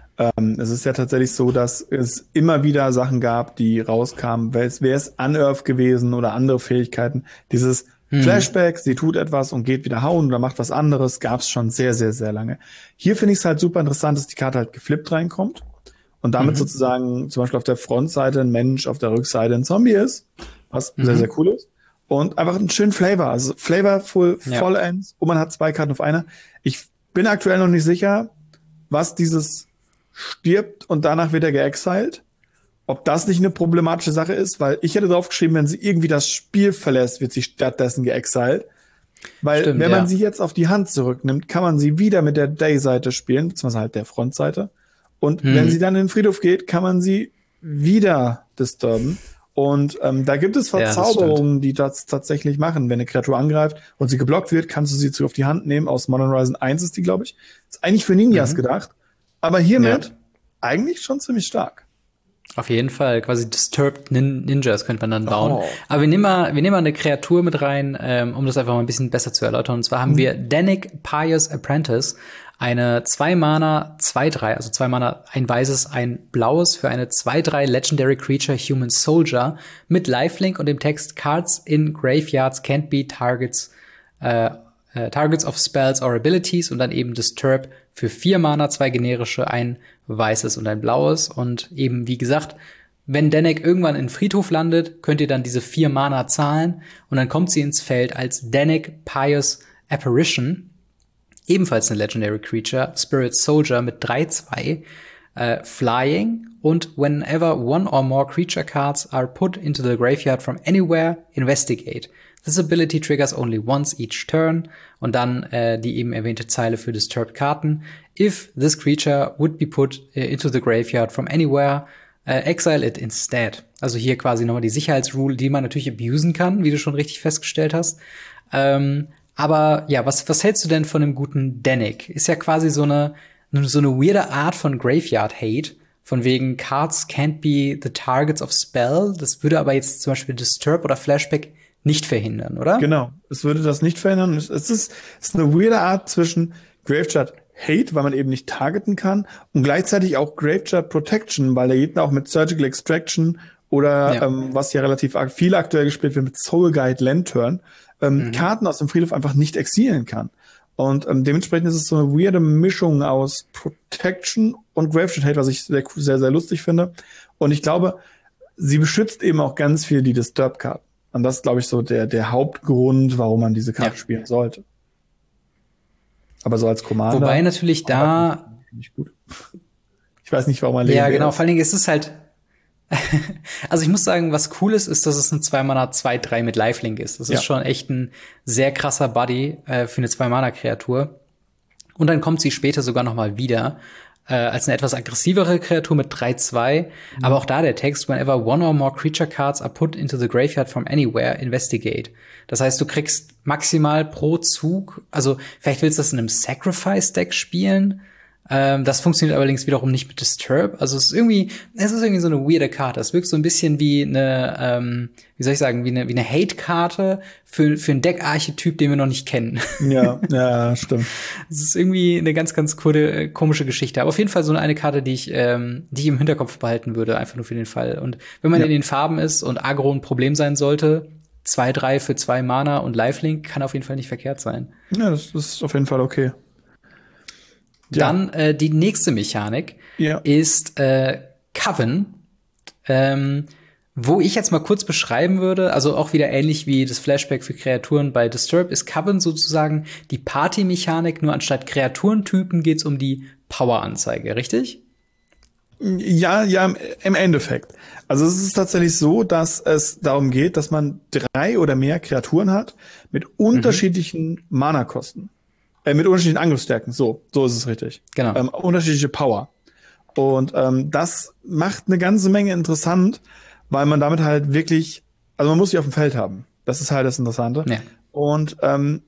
Es ist ja tatsächlich so, dass es immer wieder Sachen gab, die rauskamen. Wäre es Unearth gewesen oder andere Fähigkeiten. Dieses Flashback, sie tut etwas und geht wieder hauen oder macht was anderes, gab es schon sehr, sehr, sehr lange. Hier finde ich es halt super interessant, dass die Karte halt geflippt reinkommt und damit sozusagen zum Beispiel auf der Frontseite ein Mensch, auf der Rückseite ein Zombie ist, was sehr, sehr cool ist. Und einfach einen schönen Flavor, also flavorful Vollends, und man hat 2 Karten auf einer. Ich bin aktuell noch nicht sicher, was dieses stirbt und danach wird er geexiled. Ob das nicht eine problematische Sache ist, weil ich hätte drauf geschrieben, wenn sie irgendwie das Spiel verlässt, wird sie stattdessen geexiled. Weil wenn man sie jetzt auf die Hand zurücknimmt, kann man sie wieder mit der Day-Seite spielen, beziehungsweise halt der Frontseite. Und wenn sie dann in den Friedhof geht, kann man sie wieder disturben. Und da gibt es Verzauberungen, die das tatsächlich machen. Wenn eine Kreatur angreift und sie geblockt wird, kannst du sie zurück auf die Hand nehmen. Aus Modern Horizon 1 ist die, glaube ich. Ist eigentlich für Ninjas gedacht. Aber hiermit eigentlich schon ziemlich stark. Auf jeden Fall, quasi Disturbed Ninjas könnte man dann bauen. Aber wir nehmen mal eine Kreatur mit rein, um das einfach mal ein bisschen besser zu erläutern. Und zwar haben wir Danik Pious Apprentice, eine 2-Mana, 2/3, also 2 Mana, ein weißes, ein blaues für eine 2/3 Legendary Creature Human Soldier mit Lifelink und dem Text Cards in Graveyards can't be targets of spells or abilities, und dann eben Disturb für 4 Mana, 2 generische, ein weißes und ein blaues. Und eben, wie gesagt, wenn Danik irgendwann in Friedhof landet, könnt ihr dann diese 4 Mana zahlen, und dann kommt sie ins Feld als Danik Pious Apparition, ebenfalls eine Legendary Creature, Spirit Soldier mit 3/2, Flying, und whenever one or more creature cards are put into the graveyard from anywhere, investigate. This ability triggers only once each turn, und dann die eben erwähnte Zeile für Disturbed Karten. If this creature would be put into the graveyard from anywhere, exile it instead. Also hier quasi nochmal die Sicherheitsrule, die man natürlich abusen kann, wie du schon richtig festgestellt hast. Aber ja, was hältst du denn von einem guten Danik? Ist ja quasi so eine weirde Art von Graveyard-Hate, von wegen Cards can't be the targets of spell. Das würde aber jetzt zum Beispiel Disturb oder Flashback nicht verhindern, oder? Genau, es würde das nicht verhindern. Es ist eine weirde Art zwischen Graveyard Hate, weil man eben nicht targeten kann und gleichzeitig auch Graveyard Protection, weil der Gegner auch mit Surgical Extraction oder was ja relativ viel aktuell gespielt wird mit Soul Guide Lantern, Karten aus dem Friedhof einfach nicht exilen kann. Und dementsprechend ist es so eine weirde Mischung aus Protection und Graveyard Hate, was ich sehr, sehr, sehr lustig finde. Und ich glaube, sie beschützt eben auch ganz viel die Disturb-Karten. Und das ist, glaube ich, so der Hauptgrund, warum man diese Karte spielen sollte. Aber so als Commander. Wobei natürlich da. Nicht gut. Ich weiß nicht, warum man Ja, genau. Vor allen Dingen ist es halt. Also ich muss sagen, was cool ist, dass es ein 2-Mana 2/3 mit Lifelink ist. Das ist schon echt ein sehr krasser Buddy für eine 2-Mana-Kreatur. Und dann kommt sie später sogar noch mal wieder als eine etwas aggressivere Kreatur mit 3/2. Aber auch da der Text: Whenever one or more creature cards are put into the graveyard from anywhere, investigate. Das heißt, du kriegst maximal pro Zug, also vielleicht willst du das in einem Sacrifice-Deck spielen. Das funktioniert allerdings wiederum nicht mit Disturb. Also es ist irgendwie so eine weirde Karte. Es wirkt so ein bisschen wie eine, wie soll ich sagen, wie eine Hate-Karte für ein Deckarchetyp, den wir noch nicht kennen. Ja, stimmt. Es ist irgendwie eine ganz, ganz coole, komische Geschichte. Aber auf jeden Fall so eine Karte, die ich im Hinterkopf behalten würde, einfach nur für den Fall. Und wenn man in den Farben ist und Aggro ein Problem sein sollte, 2/3 für 2 Mana und Lifelink kann auf jeden Fall nicht verkehrt sein. Ja, das ist auf jeden Fall okay. Dann die nächste Mechanik ist Coven, wo ich jetzt mal kurz beschreiben würde, also auch wieder ähnlich wie das Flashback für Kreaturen bei Disturb, ist Coven sozusagen die Party-Mechanik, nur anstatt Kreaturentypen geht's um die Power-Anzeige, richtig? Ja, im Endeffekt. Also es ist tatsächlich so, dass es darum geht, dass man 3 oder mehr Kreaturen hat mit unterschiedlichen Mana-Kosten. Mit unterschiedlichen Angriffsstärken. So ist es richtig. Genau. Unterschiedliche Power. Und das macht eine ganze Menge interessant, weil man damit halt wirklich, also man muss sie auf dem Feld haben. Das ist halt das Interessante. Ja. Und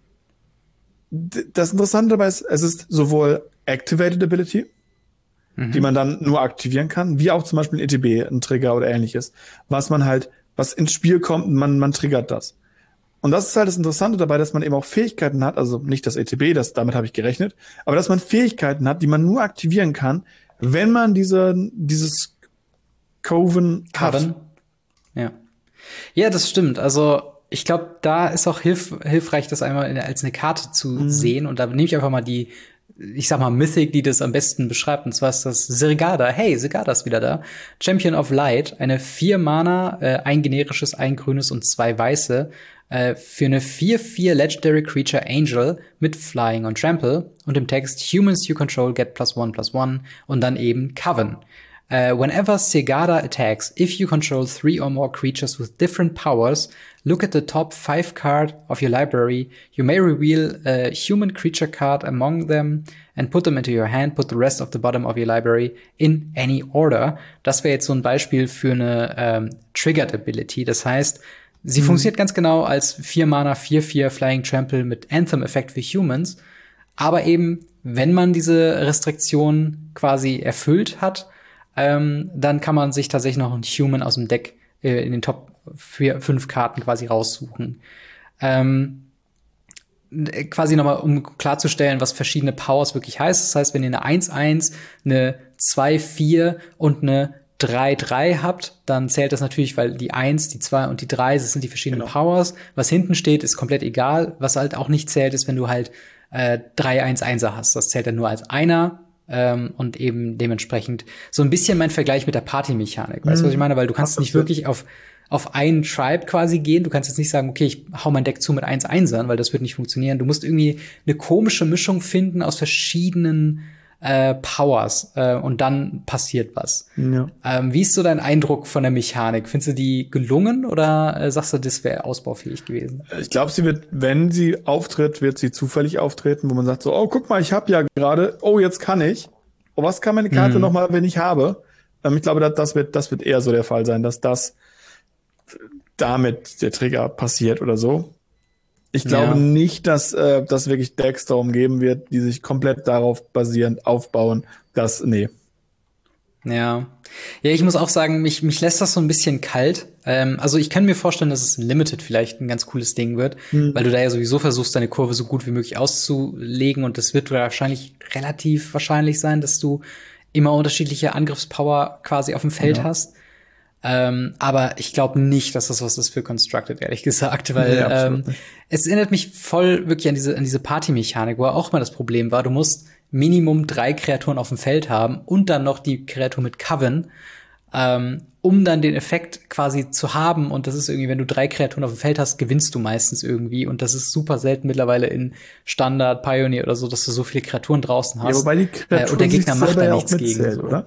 das Interessante dabei ist, es ist sowohl Activated Ability, die man dann nur aktivieren kann, wie auch zum Beispiel ein ETB, ein Trigger oder ähnliches, was ins Spiel kommt, man triggert das. Und das ist halt das Interessante dabei, dass man eben auch Fähigkeiten hat, also nicht das ETB, damit habe ich gerechnet, aber dass man Fähigkeiten hat, die man nur aktivieren kann, wenn man dieses Coven hat. Ja. Ja, das stimmt. Also ich glaube, da ist auch hilfreich, das einmal als eine Karte zu sehen. Und da nehme ich einfach mal die, ich sag mal, Mythic, die das am besten beschreibt. Und zwar ist das Zirgada. Hey, Zirgada ist wieder da. Champion of Light. Eine 4 Mana, ein generisches, ein grünes und 2 weiße. Für eine 4/4 Legendary Creature Angel mit Flying und Trample und im Text Humans you control get +1/+1 und dann eben Coven. Whenever Zirgada attacks, if you control 3 or more creatures with different powers, look at the top 5 card of your library. You may reveal a human creature card among them and put them into your hand. Put the rest of the bottom of your library in any order. Das wäre jetzt so ein Beispiel für eine Triggered Ability. Das heißt, sie funktioniert ganz genau als 4 Mana 4/4 Flying Trample mit Anthem-Effekt für Humans. Aber eben, wenn man diese Restriktion quasi erfüllt hat, dann kann man sich tatsächlich noch einen Human aus dem Deck in den Top 5 Karten quasi raussuchen. Quasi nochmal, um klarzustellen, was verschiedene Powers wirklich heißt. Das heißt, wenn ihr eine 1/1, eine 2/4 und eine 3/3 habt, dann zählt das natürlich, weil die 1, die 2 und die 3, das sind die verschiedenen Powers. Was hinten steht, ist komplett egal. Was halt auch nicht zählt, ist, wenn du halt 3 1/1er hast. Das zählt dann nur als einer und eben dementsprechend so ein bisschen mein Vergleich mit der Party-Mechanik. Weißt du, was ich meine? Weil du kannst nicht wirklich auf einen Tribe quasi gehen. Du kannst jetzt nicht sagen, okay, ich hau mein Deck zu mit 1/1ern, weil das wird nicht funktionieren. Du musst irgendwie eine komische Mischung finden aus verschiedenen Powers und dann passiert was. Ja. Wie ist so dein Eindruck von der Mechanik? Findest du die gelungen oder sagst du, das wäre ausbaufähig gewesen? Ich glaube, wenn sie auftritt, wird sie zufällig auftreten, wo man sagt so, oh, guck mal, ich habe ja gerade, oh, jetzt kann ich. Oh, was kann meine Karte noch mal, wenn ich habe? Ich glaube, das wird eher so der Fall sein, dass das damit der Trigger passiert oder so. Ich glaube nicht, dass wirklich Decks darum geben wird, die sich komplett darauf basierend aufbauen, nee. Ja. Ja, ich muss auch sagen, mich lässt das so ein bisschen kalt. Also ich kann mir vorstellen, dass es in Limited vielleicht ein ganz cooles Ding wird, weil du da ja sowieso versuchst, deine Kurve so gut wie möglich auszulegen und das wird wahrscheinlich relativ wahrscheinlich sein, dass du immer unterschiedliche Angriffspower quasi auf dem Feld hast. Aber ich glaube nicht, dass das was ist für Constructed, ehrlich gesagt, weil es erinnert mich voll wirklich an diese Party-Mechanik, wo auch mal das Problem war, du musst Minimum 3 Kreaturen auf dem Feld haben und dann noch die Kreatur mit Coven, um dann den Effekt quasi zu haben. Und das ist irgendwie, wenn du 3 Kreaturen auf dem Feld hast, gewinnst du meistens irgendwie. Und das ist super selten mittlerweile in Standard, Pioneer oder so, dass du so viele Kreaturen draußen hast. Ja, wobei die Kreaturen und der Gegner macht da nichts gegen. Zählt, oder?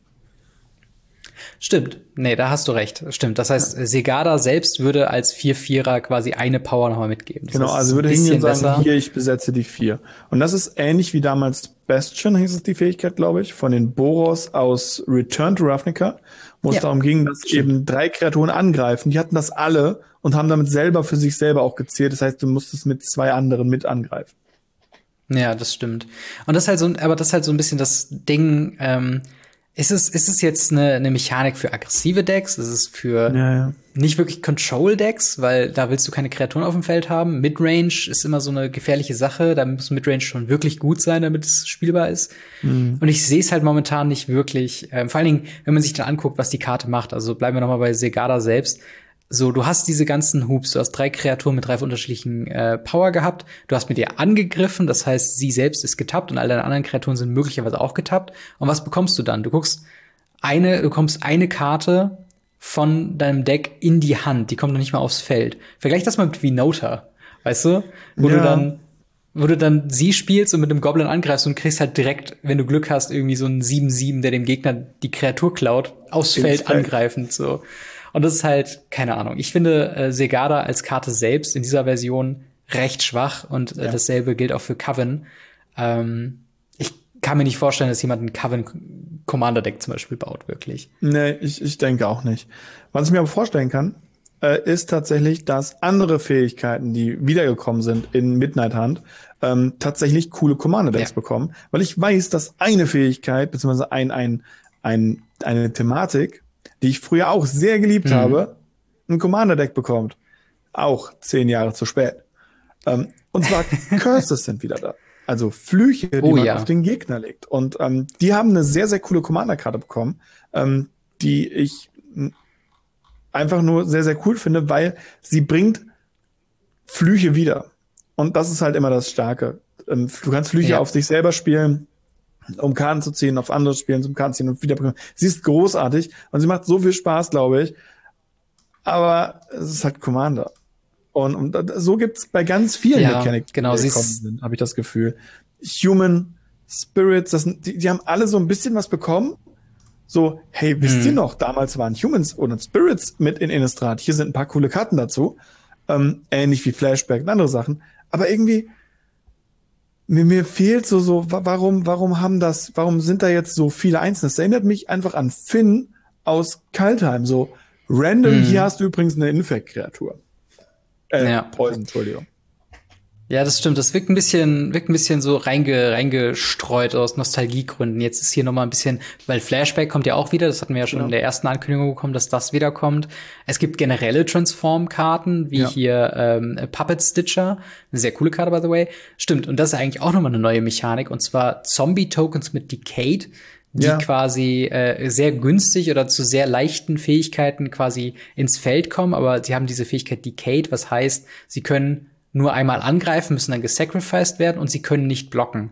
Stimmt. Nee, da hast du recht. Stimmt. Das heißt, Segada selbst würde als 4/4er quasi eine Power nochmal mitgeben. Das genau, also würde hingehen und sagen, hier, ich besetze die 4. Und das ist ähnlich wie damals Bastion, hieß es die Fähigkeit, glaube ich, von den Boros aus Return to Ravnica, wo es darum ging, dass eben 3 Kreaturen angreifen. Die hatten das alle und haben damit selber für sich selber auch gezählt. Das heißt, du musstest mit 2 anderen mit angreifen. Ja, das stimmt. Und das ist halt so ein bisschen das Ding, ist es jetzt eine Mechanik für aggressive Decks? Ist es für nicht wirklich Control-Decks? Weil da willst du keine Kreaturen auf dem Feld haben. Midrange ist immer so eine gefährliche Sache. Da muss Midrange schon wirklich gut sein, damit es spielbar ist. Und ich sehe es halt momentan nicht wirklich. Vor allen Dingen, wenn man sich dann anguckt, was die Karte macht. Also bleiben wir noch mal bei Segada selbst. So, du hast diese ganzen Hoops, du hast 3 Kreaturen mit 3 unterschiedlichen Power gehabt, du hast mit ihr angegriffen, das heißt, sie selbst ist getappt und all deine anderen Kreaturen sind möglicherweise auch getappt. Und was bekommst du dann? Du bekommst eine Karte von deinem Deck in die Hand, die kommt noch nicht mal aufs Feld. Vergleich das mal mit Vinota, weißt du? Wo du dann sie spielst und mit einem Goblin angreifst und kriegst halt direkt, wenn du Glück hast, irgendwie so einen 7/7, der dem Gegner die Kreatur klaut, aufs Feld angreifend, so. Und das ist halt, keine Ahnung. Ich finde Segada als Karte selbst in dieser Version recht schwach und dasselbe gilt auch für Coven. Ich kann mir nicht vorstellen, dass jemand ein Coven Commander Deck zum Beispiel baut, wirklich. Nee, ich denke auch nicht. Was ich mir aber vorstellen kann, ist tatsächlich, dass andere Fähigkeiten, die wiedergekommen sind in Midnight Hunt, tatsächlich coole Commander Decks bekommen. Weil ich weiß, dass eine Fähigkeit, beziehungsweise eine Thematik, die ich früher auch sehr geliebt habe, ein Commander-Deck bekommt. Auch 10 Jahre zu spät. Und zwar Curses sind wieder da. Also Flüche, die man auf den Gegner legt. Und die haben eine sehr, sehr coole Commander-Karte bekommen, die ich einfach nur sehr, sehr cool finde, weil sie bringt Flüche wieder. Und das ist halt immer das Starke. Du kannst Flüche auf dich selber spielen, um Karten zu ziehen, auf andere spielen, um Karten zu ziehen und wieder bekommen. Sie ist großartig und sie macht so viel Spaß, glaube ich. Aber es ist halt Commander. Und so gibt's bei ganz vielen Mechanics, genau, die gekommen sind, habe ich das Gefühl. Human, Spirits, die haben alle so ein bisschen was bekommen. So, hey, wisst ihr noch, damals waren Humans und Spirits mit in Innistrad. Hier sind ein paar coole Karten dazu. Ähnlich wie Flashback und andere Sachen. Aber irgendwie mir fehlt so, warum sind da jetzt so viele Einzelne? Das erinnert mich einfach an Finn aus Kaldheim, so random, hier hast du übrigens eine Infect-Kreatur. Poison, Entschuldigung. Ja, das stimmt. Das wirkt ein bisschen so reingestreut aus Nostalgiegründen. Jetzt ist hier noch mal ein bisschen, weil Flashback kommt ja auch wieder. Das hatten wir ja schon in der ersten Ankündigung bekommen, dass das wiederkommt. Es gibt generelle Transform-Karten, wie hier Puppet Stitcher. Eine sehr coole Karte, by the way. Stimmt. Und das ist eigentlich auch noch mal eine neue Mechanik. Und zwar Zombie-Tokens mit Decayed, die quasi sehr günstig oder zu sehr leichten Fähigkeiten quasi ins Feld kommen. Aber sie haben diese Fähigkeit Decayed, was heißt, sie können nur einmal angreifen, müssen dann gesacrificed werden und sie können nicht blocken.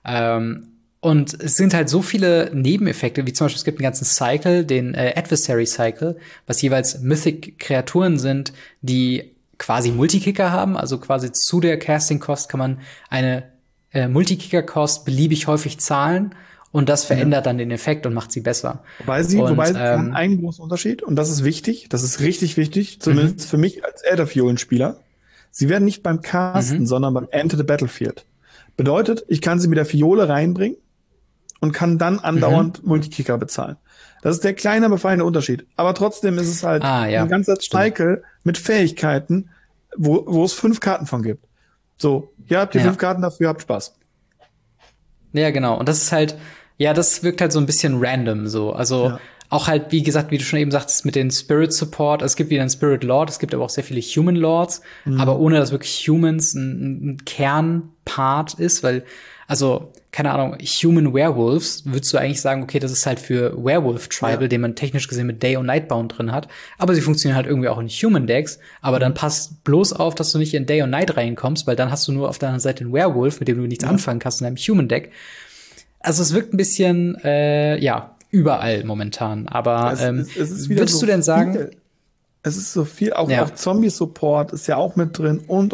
Und es sind halt so viele Nebeneffekte, wie zum Beispiel es gibt einen ganzen Cycle, den Adversary Cycle, was jeweils Mythic-Kreaturen sind, die quasi Multikicker haben. Also quasi zu der Casting-Cost kann man eine Multikicker-Cost beliebig häufig zahlen. Und das verändert dann den Effekt und macht sie besser. Wobei sie haben einen großen Unterschied, und das ist wichtig, das ist richtig wichtig, zumindest für mich als Elderfiolen-Spieler. Sie werden nicht beim Casten, sondern beim Enter the Battlefield. Bedeutet, ich kann sie mit der Fiole reinbringen und kann dann andauernd Multikicker bezahlen. Das ist der kleine, aber feine Unterschied. Aber trotzdem ist es halt ein ganzer Cycle mit Fähigkeiten, wo es 5 Karten von gibt. So, hier habt ihr 5 Karten dafür, habt Spaß. Ja, genau. Und das ist halt, Ja, das wirkt halt so ein bisschen random so. Also auch halt, wie gesagt, wie du schon eben sagtest, mit den Spirit Support. Es gibt wieder einen Spirit Lord, es gibt aber auch sehr viele Human Lords, aber ohne dass wirklich Humans ein Kernpart ist, weil, also, keine Ahnung, Human Werewolves, würdest du eigentlich sagen, okay, das ist halt für Werewolf Tribal, den man technisch gesehen mit Day- und Nightbound drin hat, aber sie funktionieren halt irgendwie auch in Human Decks, aber dann passt bloß auf, dass du nicht in Day und Night reinkommst, weil dann hast du nur auf der anderen Seite einen Werewolf, mit dem du nichts anfangen kannst in einem Human Deck. Also es wirkt ein bisschen, überall momentan. Aber es ist wieder würdest so du denn sagen? viel. Es ist so viel, auch Zombie-Support ist ja auch mit drin und.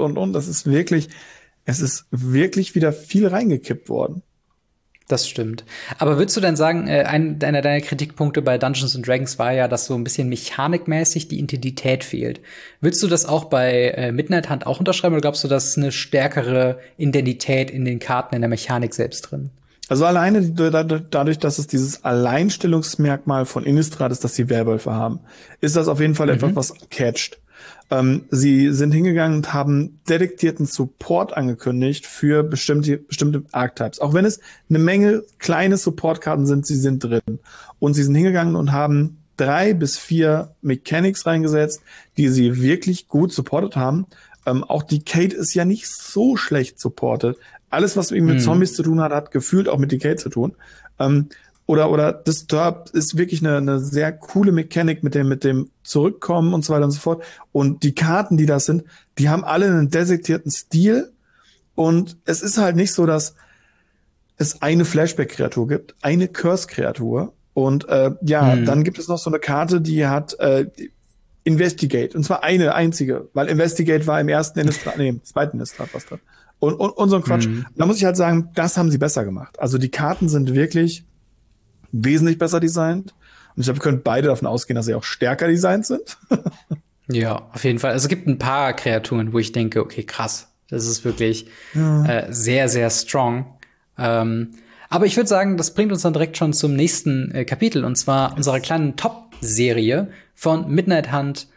Es ist wirklich wieder viel reingekippt worden. Das stimmt. Aber würdest du denn sagen, einer deiner Kritikpunkte bei Dungeons and Dragons war ja, dass so ein bisschen mechanikmäßig die Identität fehlt. Würdest du das auch bei Midnight Hunt auch unterschreiben oder glaubst du, dass eine stärkere Identität in den Karten, in der Mechanik selbst drin? Also alleine dadurch, dass es dieses Alleinstellungsmerkmal von Innistrad ist, dass sie Werwölfe haben, ist das auf jeden Fall etwas, was catcht. Sie sind hingegangen und haben detektierten Support angekündigt für bestimmte Archetypes. Auch wenn es eine Menge kleine Supportkarten sind, sie sind drin. Und sie sind hingegangen und haben 3 bis 4 Mechanics reingesetzt, die sie wirklich gut supportet haben. Auch die Kate ist ja nicht so schlecht supportet. Alles, was irgendwie mit Zombies zu tun hat, hat gefühlt auch mit Decay zu tun. Oder Disturb ist wirklich eine sehr coole Mechanik mit dem Zurückkommen und so weiter und so fort. Und die Karten, die das sind, die haben alle einen detektierten Stil. Und es ist halt nicht so, dass es eine Flashback-Kreatur gibt, eine Curse-Kreatur. Und dann gibt es noch so eine Karte, die hat Investigate. Und zwar eine einzige, weil Investigate war im zweiten Innistrad was drin. Und so ein Quatsch. Da muss ich halt sagen, das haben sie besser gemacht. Also die Karten sind wirklich wesentlich besser designt. Und ich glaube, wir können beide davon ausgehen, dass sie auch stärker designt sind. Ja, auf jeden Fall. Also es gibt ein paar Kreaturen, wo ich denke, okay, krass, das ist wirklich sehr, sehr strong. Aber ich würde sagen, das bringt uns dann direkt schon zum nächsten Kapitel, und zwar unserer kleinen Top-Serie von Midnight Hunt,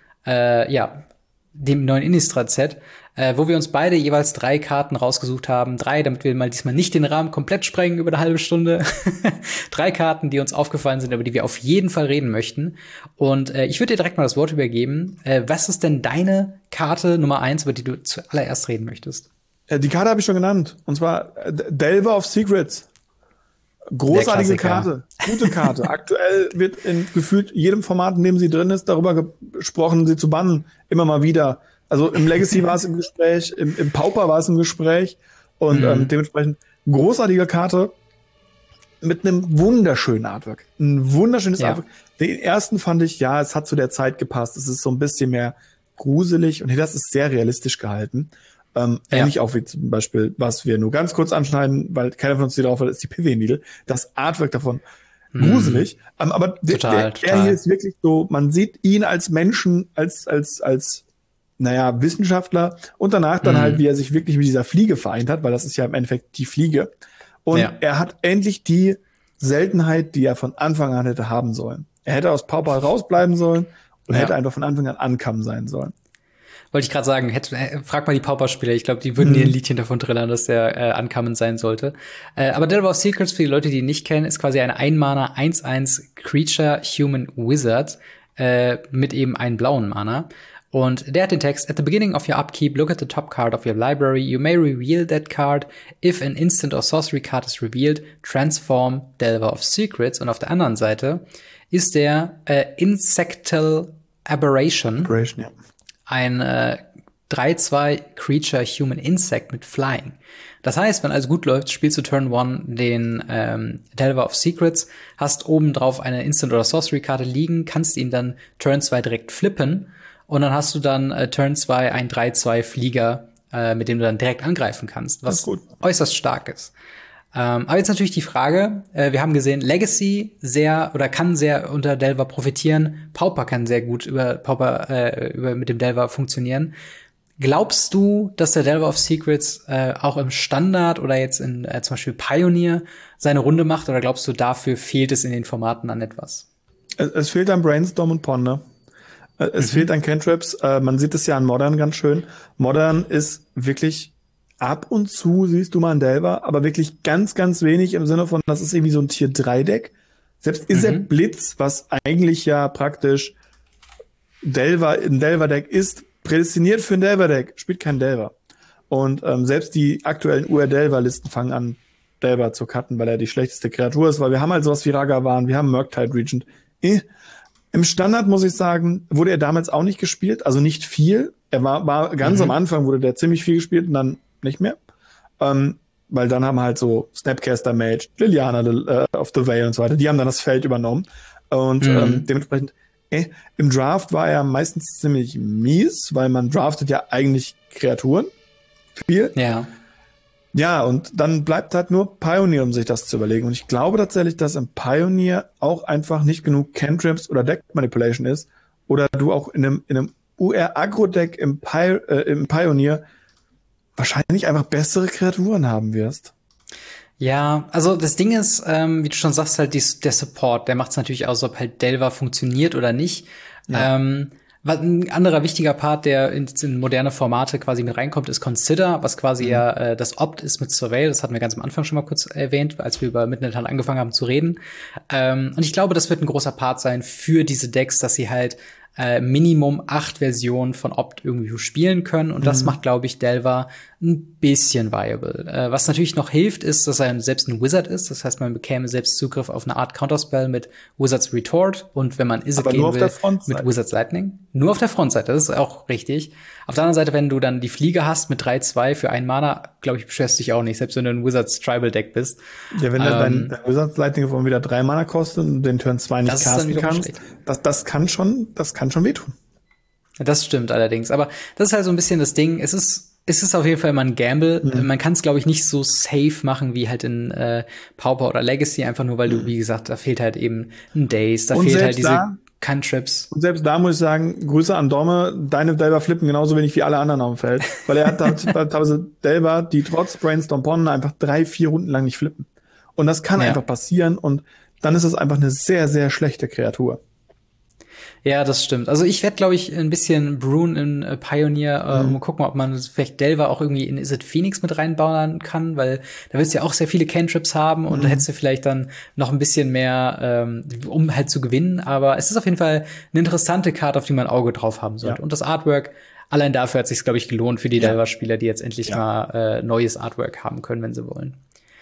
dem neuen Innistrad-Set, wo wir uns beide jeweils 3 Karten rausgesucht haben. 3, damit wir mal diesmal nicht den Rahmen komplett sprengen über eine halbe Stunde. 3 Karten, die uns aufgefallen sind, über die wir auf jeden Fall reden möchten. Und ich würde dir direkt mal das Wort übergeben. Was ist denn deine Karte Nummer 1, über die du zuallererst reden möchtest? Die Karte habe ich schon genannt. Und zwar Delver of Secrets. Großartige Karte, gute Karte. Aktuell wird in gefühlt jedem Format, in dem sie drin ist, darüber gesprochen, sie zu bannen. Immer mal wieder. Also im Legacy war es im Gespräch, im Pauper war es im Gespräch. Und dementsprechend großartige Karte mit einem wunderschönen Artwork. Ein wunderschönes Artwork. Den ersten fand ich, es hat zu der Zeit gepasst. Es ist so ein bisschen mehr gruselig. Und hier, das ist sehr realistisch gehalten. Ähnlich auch wie zum Beispiel, was wir nur ganz kurz anschneiden, weil keiner von uns hier drauf hat, ist die PW-Needle. Das Artwork davon gruselig. Aber der hier ist wirklich so, man sieht ihn als Menschen, als Wissenschaftler und danach dann halt, wie er sich wirklich mit dieser Fliege vereint hat, weil das ist ja im Endeffekt die Fliege. Und er hat endlich die Seltenheit, die er von Anfang an hätte haben sollen. Er hätte aus Pauper rausbleiben sollen und hätte einfach von Anfang an Uncommon sein sollen. Wollte ich gerade sagen, frag mal die Pauper-Spieler. Ich glaube, die würden dir ein Liedchen davon trillern, dass der Uncommon sein sollte. Aber Delver of Secrets, für die Leute, die ihn nicht kennen, ist quasi eine 1-Mana 1/1 Creature Human Wizard mit eben einem blauen Mana. Und der hat den Text: At the beginning of your upkeep, look at the top card of your library. You may reveal that card. If an instant or sorcery card is revealed, transform Delver of Secrets. Und auf der anderen Seite ist der Insectal Aberration. Ein 3/2 Creature Human Insect mit Flying. Das heißt, wenn alles gut läuft, spielst du Turn 1 den Delver of Secrets, hast oben drauf eine Instant- oder Sorcery-Karte liegen, kannst ihn dann Turn 2 direkt flippen und dann hast du dann Turn 2 ein 3/2 Flieger, mit dem du dann direkt angreifen kannst, was äußerst stark ist. Aber jetzt natürlich die Frage, wir haben gesehen, Legacy kann sehr unter Delver profitieren. Pauper kann sehr gut mit dem Delver funktionieren. Glaubst du, dass der Delver of Secrets auch im Standard oder jetzt in zum Beispiel Pioneer seine Runde macht, oder glaubst du, dafür fehlt es in den Formaten an etwas? Es fehlt an Brainstorm und Ponder. Es fehlt an Cantrips. Man sieht es ja an Modern ganz schön. Modern ist wirklich ab und zu siehst du mal einen Delver, aber wirklich ganz, ganz wenig im Sinne von, das ist irgendwie so ein Tier-3-Deck. Selbst Izzet Blitz, was eigentlich ja praktisch ein Delver-Deck ist, prädestiniert für ein Delver-Deck, spielt kein Delver. Und selbst die aktuellen UR-Delver-Listen fangen an, Delver zu cutten, weil er die schlechteste Kreatur ist, weil wir haben halt sowas wie Ragavan, wir haben Murktide Regent. Im Standard, muss ich sagen, wurde er damals auch nicht gespielt, also nicht viel. Er war ganz am Anfang wurde der ziemlich viel gespielt und dann nicht mehr. Weil dann haben halt so Snapcaster Mage, Liliana of the Veil und so weiter, die haben dann das Feld übernommen. Und dementsprechend, im Draft war er meistens ziemlich mies, weil man draftet ja eigentlich Kreaturen. Viel. Ja. Ja, und dann bleibt halt nur Pioneer, um sich das zu überlegen. Und ich glaube tatsächlich, dass im Pioneer auch einfach nicht genug Cantrips oder Deck Manipulation ist. Oder du auch in einem UR-Agro-Deck im Pioneer wahrscheinlich einfach bessere Kreaturen haben wirst. Ja, also das Ding ist, wie du schon sagst, halt der Support, der macht es natürlich aus, ob halt Delver funktioniert oder nicht. Ja. Was ein anderer wichtiger Part, der in moderne Formate quasi mit reinkommt, ist Consider, was quasi ja das Opt ist mit Surveil. Das hatten wir ganz am Anfang schon mal kurz erwähnt, als wir über Midnight Hunt angefangen haben zu reden. Und ich glaube, das wird ein großer Part sein für diese Decks, dass sie halt Minimum 8 Versionen von Opt irgendwie spielen können. Und das macht, glaube ich, Delver ein bisschen viable. Was natürlich noch hilft, ist, dass er selbst ein Wizard ist. Das heißt, man bekäme selbst Zugriff auf eine Art Counterspell mit Wizard's Retort. Und wenn man Izzet gehen will, mit Wizard's Lightning. Nur auf der Frontseite, das ist auch richtig. Auf der anderen Seite, wenn du dann die Fliege hast mit 3/2 für einen Mana, glaube ich, beschwerst du dich auch nicht, selbst wenn du ein Wizard's Tribal Deck bist. Ja, wenn dein Wizard's Lightning von wieder 3 Mana kostet und den Turn 2 nicht casten kannst, das kann schon wehtun. Das stimmt allerdings. Aber das ist halt so ein bisschen das Ding. Es ist auf jeden Fall immer ein Gamble. Man kann es, glaube ich, nicht so safe machen wie halt in Pauper oder Legacy, einfach nur, weil du, wie gesagt, da fehlt halt eben ein Daze, da fehlt halt diese Cantrips. Und selbst da muss ich sagen, Grüße an Domme, deine Delver flippen genauso wenig wie alle anderen auf dem Feld. Weil er hat teilweise Delver, die trotz Brainstorm Pond einfach 3-4 Runden lang nicht flippen. Und das kann einfach passieren und dann ist es einfach eine sehr, sehr schlechte Kreatur. Ja, das stimmt. Also ich werde, glaube ich, ein bisschen brewen in Pioneer, um gucken, ob man vielleicht Delver auch irgendwie in Izzet Phoenix mit reinbauen kann, weil da willst du ja auch sehr viele Cantrips haben und da hättest du vielleicht dann noch ein bisschen mehr, um halt zu gewinnen. Aber es ist auf jeden Fall eine interessante Karte, auf die man ein Auge drauf haben sollte. Ja. Und das Artwork, allein dafür hat es sich, glaube ich, gelohnt für die Delver-Spieler, die jetzt endlich mal neues Artwork haben können, wenn sie wollen.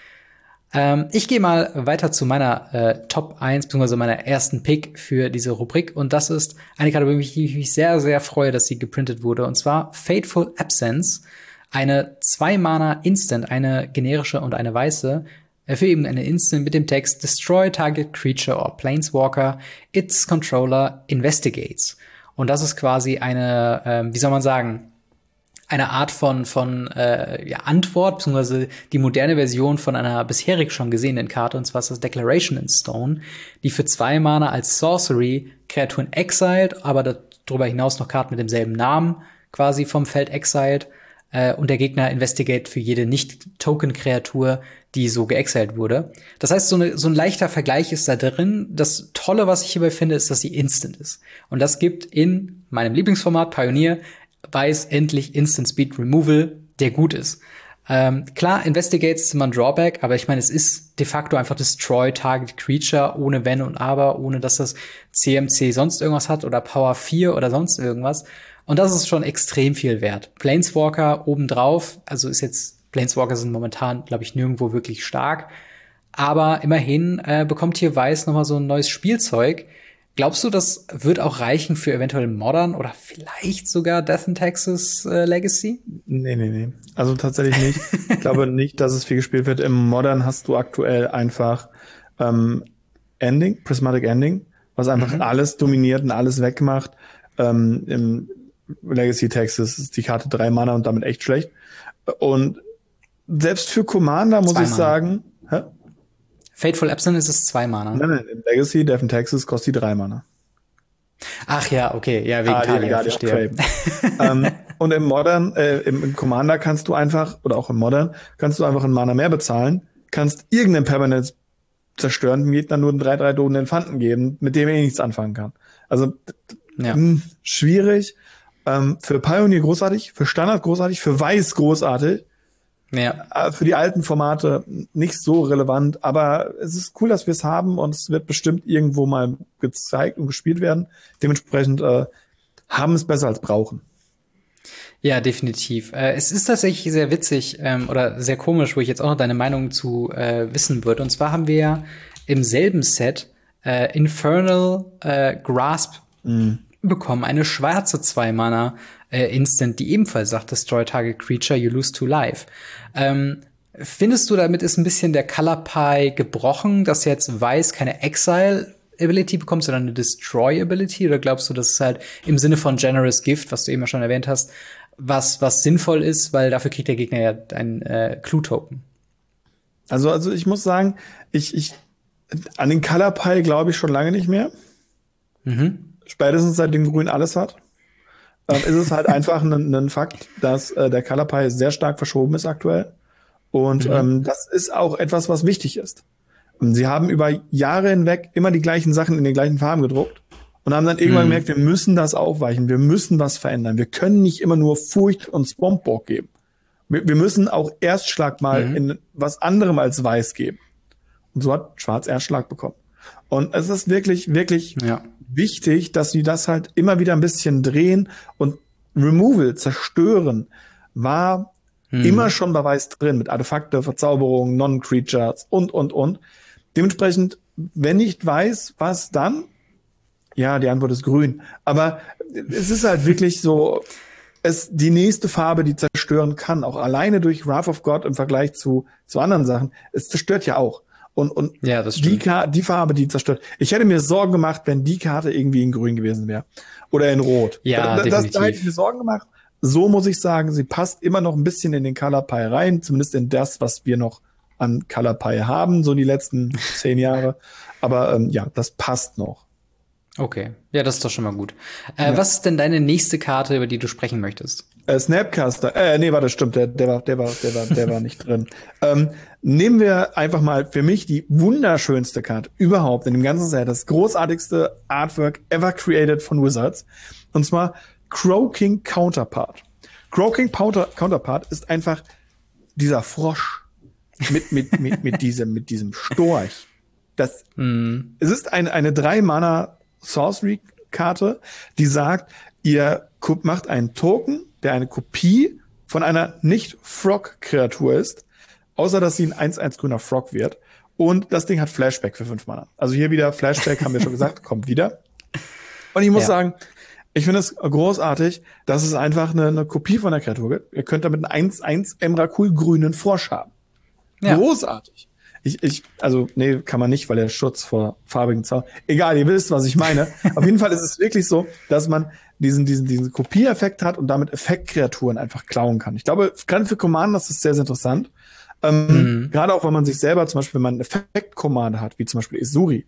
Ich gehe mal weiter zu meiner Top 1, beziehungsweise meiner ersten Pick für diese Rubrik. Und das ist eine Karte, über die ich mich sehr, sehr freue, dass sie geprintet wurde. Und zwar Fateful Absence. Eine 2-Mana Instant, eine generische und eine weiße. Für eben eine Instant mit dem Text Destroy target creature or planeswalker. Its controller investigates. Und das ist quasi eine, wie soll man sagen, eine Art von Antwort, beziehungsweise die moderne Version von einer bisherig schon gesehenen Karte, und zwar ist das Declaration in Stone, die für 2 Mana als Sorcery Kreaturen exiled, aber darüber hinaus noch Karten mit demselben Namen quasi vom Feld exiled, und der Gegner investigate für jede Nicht-Token-Kreatur, die so geexiled wurde. Das heißt, so ein leichter Vergleich ist da drin. Das Tolle, was ich hierbei finde, ist, dass sie instant ist. Und das gibt in meinem Lieblingsformat Pioneer weiß endlich Instant Speed Removal, der gut ist. Klar, Investigates ist immer ein Drawback, aber ich meine, es ist de facto einfach Destroy Target Creature ohne Wenn und Aber, ohne dass das CMC sonst irgendwas hat oder Power 4 oder sonst irgendwas. Und das ist schon extrem viel wert. Planeswalker obendrauf, also Planeswalker sind momentan, glaube ich, nirgendwo wirklich stark. Aber immerhin bekommt hier Weiß noch mal so ein neues Spielzeug. Glaubst du, das wird auch reichen für eventuell Modern oder vielleicht sogar Death in Texas Legacy? Nee. Also tatsächlich nicht. Ich glaube nicht, dass es viel gespielt wird. Im Modern hast du aktuell einfach Ending, Prismatic Ending, was einfach alles dominiert und alles wegmacht. Im Legacy Texas ist die Karte 3 Mana und damit echt schlecht. Und selbst für Commander muss ich sagen, Fateful Absence ist es 2 Mana. Nein, im Legacy, Death in Texas kostet die 3 Mana. Ach ja, okay, ja, wegen Talia, verstehe. Und im Modern, im Commander kannst du einfach, oder auch im Modern, kannst du einfach einen Mana mehr bezahlen, kannst irgendeinen Permanent zerstören, dem Gegner nur einen 3/3 Doden Infanten geben, mit dem er nichts anfangen kann. Also, schwierig. Für Pioneer großartig, für Standard großartig, für Weiß großartig. Ja. Für die alten Formate nicht so relevant, aber es ist cool, dass wir es haben und es wird bestimmt irgendwo mal gezeigt und gespielt werden. Dementsprechend haben es besser als brauchen. Ja, definitiv. Es ist tatsächlich sehr witzig oder sehr komisch, wo ich jetzt auch noch deine Meinung zu wissen würde. Und zwar haben wir ja im selben Set Infernal Grasp bekommen, eine schwarze 2-Mana Instant, die ebenfalls sagt, Destroy Target Creature, you lose 2 life. Findest du, damit ist ein bisschen der Color Pie gebrochen, dass jetzt Weiß keine Exile-Ability bekommt, sondern eine Destroy-Ability? Oder glaubst du, dass es halt im Sinne von Generous Gift, was du eben schon erwähnt hast, was sinnvoll ist, weil dafür kriegt der Gegner ja einen Clue-Token? Also ich muss sagen, ich an den Color Pie glaube ich schon lange nicht mehr. Spätestens seitdem Grün alles hat. Ist es halt einfach ein Fakt, dass der Color Pie sehr stark verschoben ist aktuell. Und das ist auch etwas, was wichtig ist. Sie haben über Jahre hinweg immer die gleichen Sachen in den gleichen Farben gedruckt und haben dann irgendwann gemerkt, wir müssen das aufweichen, wir müssen was verändern. Wir können nicht immer nur Furcht und Swampborg geben. Wir müssen auch Erstschlag mal in was anderem als Weiß geben. Und so hat Schwarz Erstschlag bekommen. Und es ist wirklich, wirklich wichtig, dass sie das halt immer wieder ein bisschen drehen und Removal, zerstören, war immer schon bei Weiß drin, mit Artefakte, Verzauberungen, Non-Creatures und. Dementsprechend, wenn nicht Weiß, was dann? Ja, die Antwort ist Grün. Aber es ist halt wirklich so, die nächste Farbe, die zerstören kann, auch alleine durch Wrath of God im Vergleich zu anderen Sachen, es zerstört ja auch. Und ja, das stimmt. die Farbe, die zerstört. Ich hätte mir Sorgen gemacht, wenn die Karte irgendwie in Grün gewesen wäre. Oder in Rot. Ja, definitiv. Da hätte ich mir Sorgen gemacht. So muss ich sagen, sie passt immer noch ein bisschen in den Color Pie rein. Zumindest in das, was wir noch an Color Pie haben, so die letzten 10 Jahre. Aber das passt noch. Okay. Ja, das ist doch schon mal gut. Was ist denn deine nächste Karte, über die du sprechen möchtest? Snapcaster. Nee, warte, stimmt. Der war nicht drin. Nehmen wir einfach mal für mich die wunderschönste Karte überhaupt in dem ganzen Set. Das großartigste Artwork ever created von Wizards. Und zwar Crow King Counterpart. Crow King Counterpart ist einfach dieser Frosch mit diesem Storch. Es ist eine 3-Mana Sorcery-Karte, die sagt, ihr macht einen Token, der eine Kopie von einer Nicht-Frog-Kreatur ist, außer dass sie ein 1/1 grüner Frog wird. Und das Ding hat Flashback für 5 Mana. Also hier wieder Flashback, haben wir schon gesagt, kommt wieder. Und ich muss sagen, ich finde es großartig, dass es einfach eine Kopie von der Kreatur gibt. Ihr könnt damit einen 1/1 Emrakul grünen Frosch haben. Ja. Großartig. Nee, kann man nicht, weil der Schutz vor farbigen Zauber. Egal, ihr wisst, was ich meine. Auf jeden Fall ist es wirklich so, dass man diesen Kopiereffekt hat und damit Effektkreaturen einfach klauen kann. Ich glaube, gerade für Commander ist das sehr, sehr interessant. Gerade auch, wenn man sich selber, zum Beispiel, wenn man einen Effekt-Commander hat, wie zum Beispiel Isuri.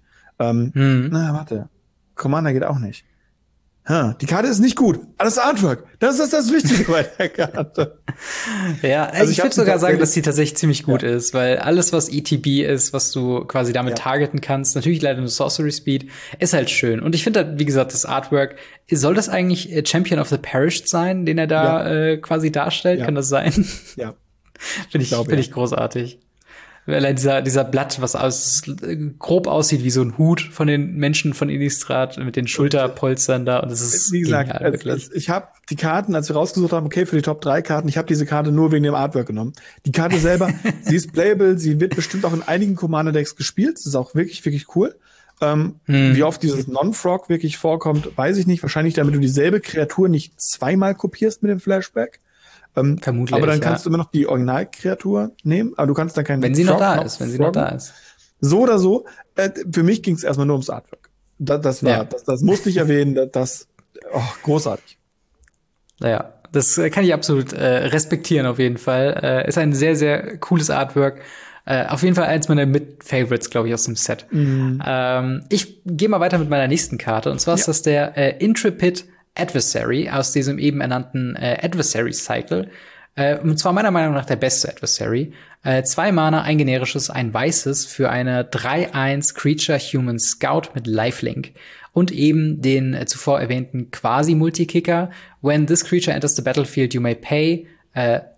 Commander geht auch nicht. Die Karte ist nicht gut. Aber das Artwork, das ist das Wichtige bei der Karte. Ja, also ich würde sogar sagen, dass die tatsächlich ziemlich gut ist, weil alles, was ETB ist, was du quasi damit targeten kannst, natürlich leider nur Sorcery Speed, ist halt schön. Und ich finde halt, wie gesagt, das Artwork, soll das eigentlich Champion of the Perished sein, den er da quasi darstellt? Kann das sein? Ja. Finde ich großartig. Allein dieser Blatt, was grob aussieht wie so ein Hut von den Menschen von Innistrad mit den Schulterpolstern da. Und das ist wie gesagt, ich habe die Karten, als wir rausgesucht haben, okay, für die Top 3 Karten, ich habe diese Karte nur wegen dem Artwork genommen. Die Karte selber, sie ist playable, sie wird bestimmt auch in einigen Commander-Decks gespielt. Das ist auch wirklich, wirklich cool. Wie oft dieses Non-Frog wirklich vorkommt, weiß ich nicht. Wahrscheinlich, damit du dieselbe Kreatur nicht 2-mal kopierst mit dem Flashback. Vermutlich. Aber dann kannst du immer noch die Originalkreatur nehmen, aber du kannst dann keinen wenn sie noch da ist. So oder so. Für mich ging es erstmal nur ums Artwork. Das musste ich erwähnen. Großartig. Naja, das kann ich absolut respektieren auf jeden Fall. Ist ein sehr, sehr cooles Artwork. Auf jeden Fall eins meiner Mit-Favorites, glaube ich, aus dem Set. Ich gehe mal weiter mit meiner nächsten Karte. Und zwar ist das der Intrepid Adversary aus diesem eben ernannten Adversary Cycle. Und zwar meiner Meinung nach der beste Adversary. 2 Mana, ein generisches, ein weißes für eine 3/1 Creature Human Scout mit Lifelink. Und eben den zuvor erwähnten Quasi-Multikicker. When this creature enters the battlefield, you may pay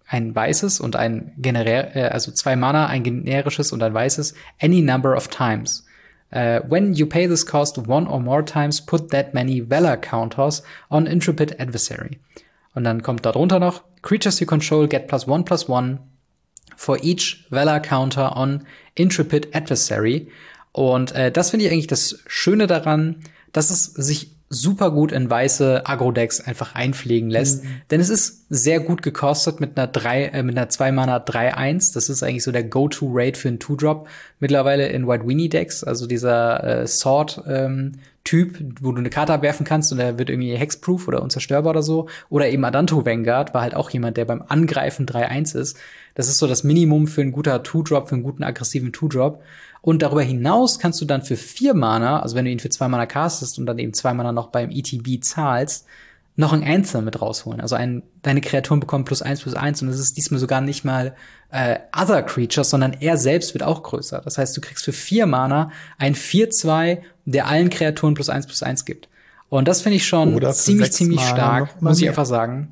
ein weißes und ein also 2 Mana, ein generisches und ein weißes, any number of times. When you pay this cost 1 or more times, put that many Valor counters on Intrepid Adversary. Und dann kommt da drunter noch, Creatures you control get +1/+1 for each Valor counter on Intrepid Adversary. Und das finde ich eigentlich das Schöne daran, dass es sich super gut in weiße Agro-Decks einfach einpflegen lässt. Denn es ist sehr gut gekostet mit einer 2 Mana 3/1. Das ist eigentlich so der Go-To-Rate für einen 2-Drop mittlerweile in White Weenie Decks. Also dieser Sword-Typ, wo du eine Karte abwerfen kannst und der wird irgendwie Hexproof oder unzerstörbar oder so. Oder eben Adanto Vanguard war halt auch jemand, der beim Angreifen 3/1 ist. Das ist so das Minimum für ein guter 2-Drop, für einen guten aggressiven 2-Drop. Und darüber hinaus kannst du dann für 4 Mana, also wenn du ihn für 2 Mana castest und dann eben 2 Mana noch beim ETB zahlst, noch ein Anthem mit rausholen. Also deine Kreaturen bekommen +1/+1 und es ist diesmal sogar nicht mal Other Creatures, sondern er selbst wird auch größer. Das heißt, du kriegst für 4 Mana ein 4/2, der allen Kreaturen +1/+1 gibt. Und das finde ich schon ziemlich stark, muss ich einfach sagen.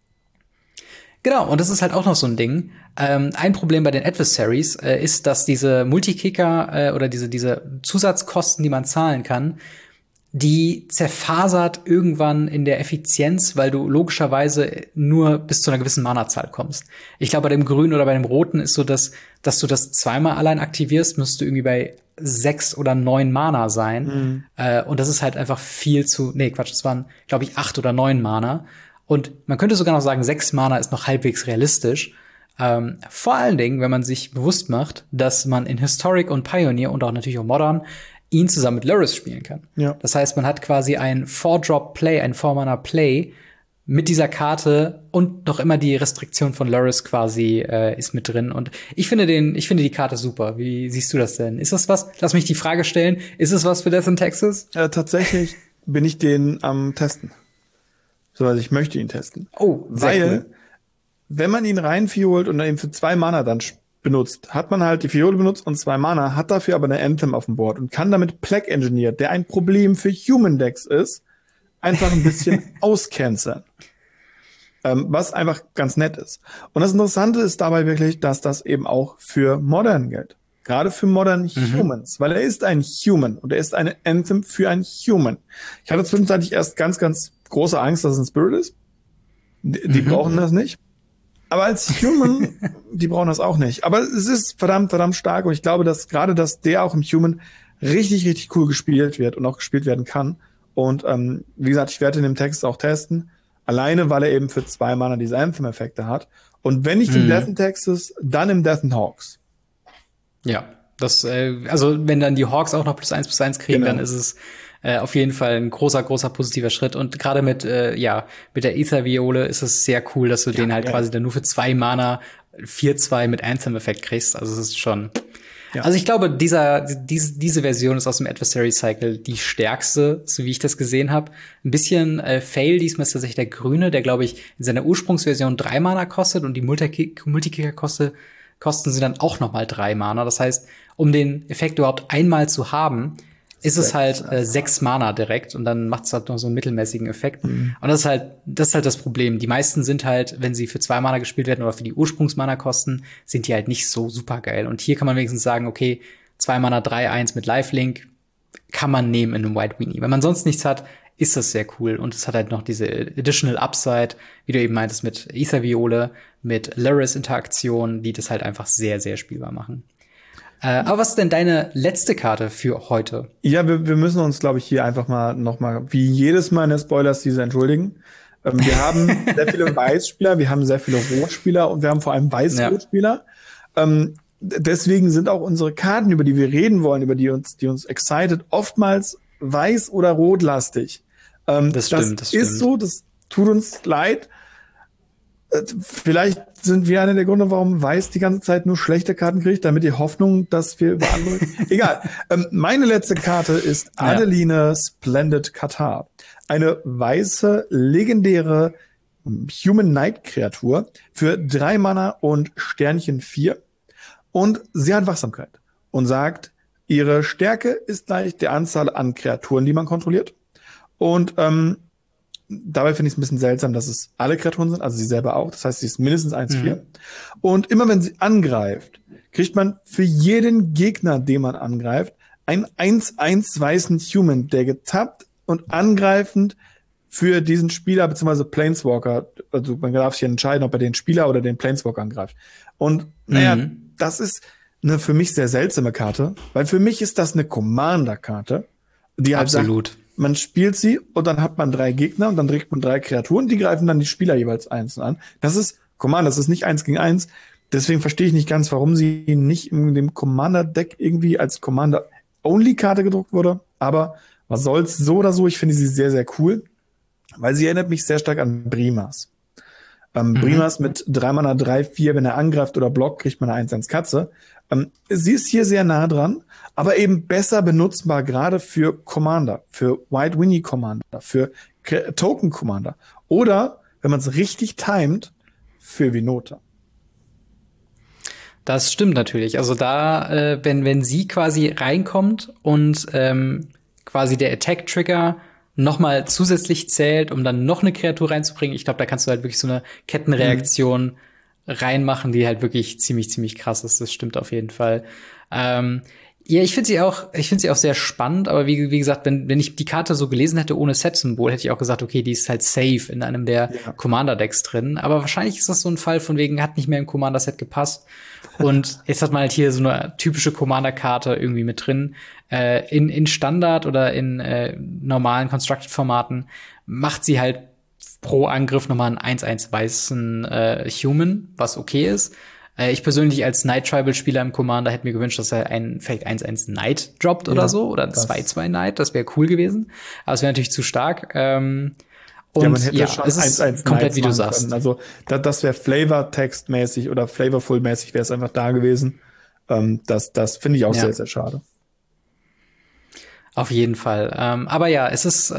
Genau, und das ist halt auch noch so ein Ding. Ein Problem bei den Adversaries ist, dass diese Multikicker oder diese Zusatzkosten, die man zahlen kann, die zerfasert irgendwann in der Effizienz, weil du logischerweise nur bis zu einer gewissen Mana-Zahl kommst. Ich glaube, bei dem Grünen oder bei dem Roten ist so, dass du das zweimal allein aktivierst, müsstest du irgendwie bei 6 oder 9 Mana sein. Und das ist halt einfach das waren, glaube ich, 8 oder 9 Mana. Und man könnte sogar noch sagen, 6 Mana ist noch halbwegs realistisch. Vor allen Dingen, wenn man sich bewusst macht, dass man in Historic und Pioneer und auch natürlich auch Modern ihn zusammen mit Lurrus spielen kann. Ja. Das heißt, man hat quasi ein 4-Drop-Play, ein 4-Mana-Play mit dieser Karte und noch immer die Restriktion von Lurrus quasi ist mit drin. Und ich finde die Karte super. Wie siehst du das denn? Ist das was? Lass mich die Frage stellen. Ist es was für Death in Texas? Tatsächlich bin ich den am Testen. Also ich möchte ihn testen. Oh, weil, wenn man ihn reinfiolt und dann eben für 2 Mana dann benutzt, hat man halt die Fiole benutzt und 2 Mana, hat dafür aber eine Anthem auf dem Board und kann damit Plague Engineer, der ein Problem für Human Decks ist, einfach ein bisschen auscanceln. Was einfach ganz nett ist. Und das Interessante ist dabei wirklich, dass das eben auch für Modern gilt. Gerade für Modern Humans, weil er ist ein Human und er ist eine Anthem für ein Human. Ich hatte zwischenzeitlich erst ganz, ganz große Angst, dass es ein Spirit ist. Die brauchen das nicht. Aber als Human, die brauchen das auch nicht. Aber es ist verdammt, verdammt stark und ich glaube, dass gerade, dass der auch im Human richtig, richtig cool gespielt wird und auch gespielt werden kann. Und wie gesagt, ich werde in dem Text auch testen. Alleine, weil er eben für 2 Mana diese Anthem-Effekte hat. Und wenn nicht im Death in Texas, dann im Death in Hawks. Ja, also wenn dann die Hawks auch noch +1/+1 kriegen, Genau. dann ist es auf jeden Fall ein großer positiver Schritt. Und gerade mit der Aether-Viole ist es sehr cool, dass du den halt quasi dann nur für 2 Mana 4/2 mit Anthem-Effekt kriegst. Also es ist schon. Ja. Also ich glaube, diese Version ist aus dem Adversary Cycle die stärkste, so wie ich das gesehen habe. Ein bisschen Fail diesmal ist tatsächlich der Grüne, der, glaube ich, in seiner Ursprungsversion 3 Mana kostet und die Multikicker kosten sie dann auch noch mal 3 Mana. Das heißt, um den Effekt überhaupt einmal zu haben, ist es halt 6 Mana direkt und dann macht es halt noch so einen mittelmäßigen Effekt. Und das ist halt das Problem. Die meisten sind halt, wenn sie für 2 Mana gespielt werden oder für die Ursprungsmana kosten, sind die halt nicht so super geil. Und hier kann man wenigstens sagen, okay, 2 Mana 3/1 mit Lifelink kann man nehmen in einem White Weenie. Wenn man sonst nichts hat, ist das sehr cool. Und es hat halt noch diese Additional Upside, wie du eben meintest, mit Aether-Viole, mit Lurrus-Interaktion, die das halt einfach sehr, sehr spielbar machen. Aber was ist denn deine letzte Karte für heute? Ja, wir müssen uns, glaube ich, hier einfach mal nochmal, wie jedes Mal in der Spoilers-Season entschuldigen. Wir haben sehr viele Weißspieler, wir haben sehr viele Rotspieler und wir haben vor allem Weiß-Rotspieler. Deswegen sind auch unsere Karten, über die wir reden wollen, die uns excited, oftmals weiß- oder rotlastig. Das stimmt. Ist so, das tut uns leid. Vielleicht sind wir einer der Gründe, warum Weiß die ganze Zeit nur schlechte Karten kriegt, damit die Hoffnung, dass wir über andere... Egal. Meine letzte Karte ist Adeline Splendid Katar. Eine weiße, legendäre Human Knight Kreatur für 3 Mana und Sternchen 4. Und sie hat Wachsamkeit und sagt, ihre Stärke ist gleich der Anzahl an Kreaturen, die man kontrolliert. Und dabei finde ich es ein bisschen seltsam, dass es alle Kreaturen sind, also sie selber auch. Das heißt, sie ist mindestens 1/4. Und immer wenn sie angreift, kriegt man für jeden Gegner, den man angreift, einen 1/1 weißen Human, der getappt und angreifend für diesen Spieler bzw. Planeswalker, also man darf sich entscheiden, ob er den Spieler oder den Planeswalker angreift. Und das ist eine für mich sehr seltsame Karte, weil für mich ist das eine Commander-Karte, die halt Absolut. sagt, man spielt sie und dann hat man 3 Gegner und dann trägt man 3 Kreaturen, die greifen dann die Spieler jeweils einzeln an. Das ist Commander, das ist nicht 1 gegen 1. Deswegen verstehe ich nicht ganz, warum sie nicht in dem Commander-Deck irgendwie als Commander-Only-Karte gedruckt wurde. Aber was soll's, so oder so, ich finde sie sehr, sehr cool, weil sie erinnert mich sehr stark an Brimas. Brimas mit 3 Mana, 3/4, wenn er angreift oder blockt, kriegt man eine 1/1 Katze. Sie ist hier sehr nah dran, aber eben besser benutzbar, gerade für Commander, für White Winnie Commander, für Token Commander. Oder, wenn man es richtig timet, für Vinota. Das stimmt natürlich. Also da, wenn sie quasi reinkommt und quasi der Attack-Trigger nochmal zusätzlich zählt, um dann noch eine Kreatur reinzubringen, ich glaube, da kannst du halt wirklich so eine Kettenreaktion reinmachen, die halt wirklich ziemlich, ziemlich krass ist. Das stimmt auf jeden Fall. Ja, ich finde sie auch sehr spannend, aber wie gesagt, wenn ich die Karte so gelesen hätte ohne Set-Symbol, hätte ich auch gesagt, okay, die ist halt safe in einem der Commander-Decks drin. Aber wahrscheinlich ist das so ein Fall von wegen, hat nicht mehr im Commander-Set gepasst. Und jetzt hat man halt hier so eine typische Commander-Karte irgendwie mit drin. In Standard oder in normalen Constructed-Formaten macht sie halt pro Angriff nochmal einen 1/1 weißen Human, was okay ist. Ich persönlich als Night-Tribal-Spieler im Commander hätte mir gewünscht, dass er vielleicht 1/1 Knight droppt oder so. Oder 2/2 Knight, das wäre cool gewesen. Aber es wäre natürlich zu stark. Und man hätte schon es ist 1/1 komplett, wie du machen sagst. können. Also das wäre Flavor-Text-mäßig oder Flavorful-mäßig wäre es einfach da gewesen. Das finde ich auch sehr, sehr schade. Auf jeden Fall. Aber ja, es ist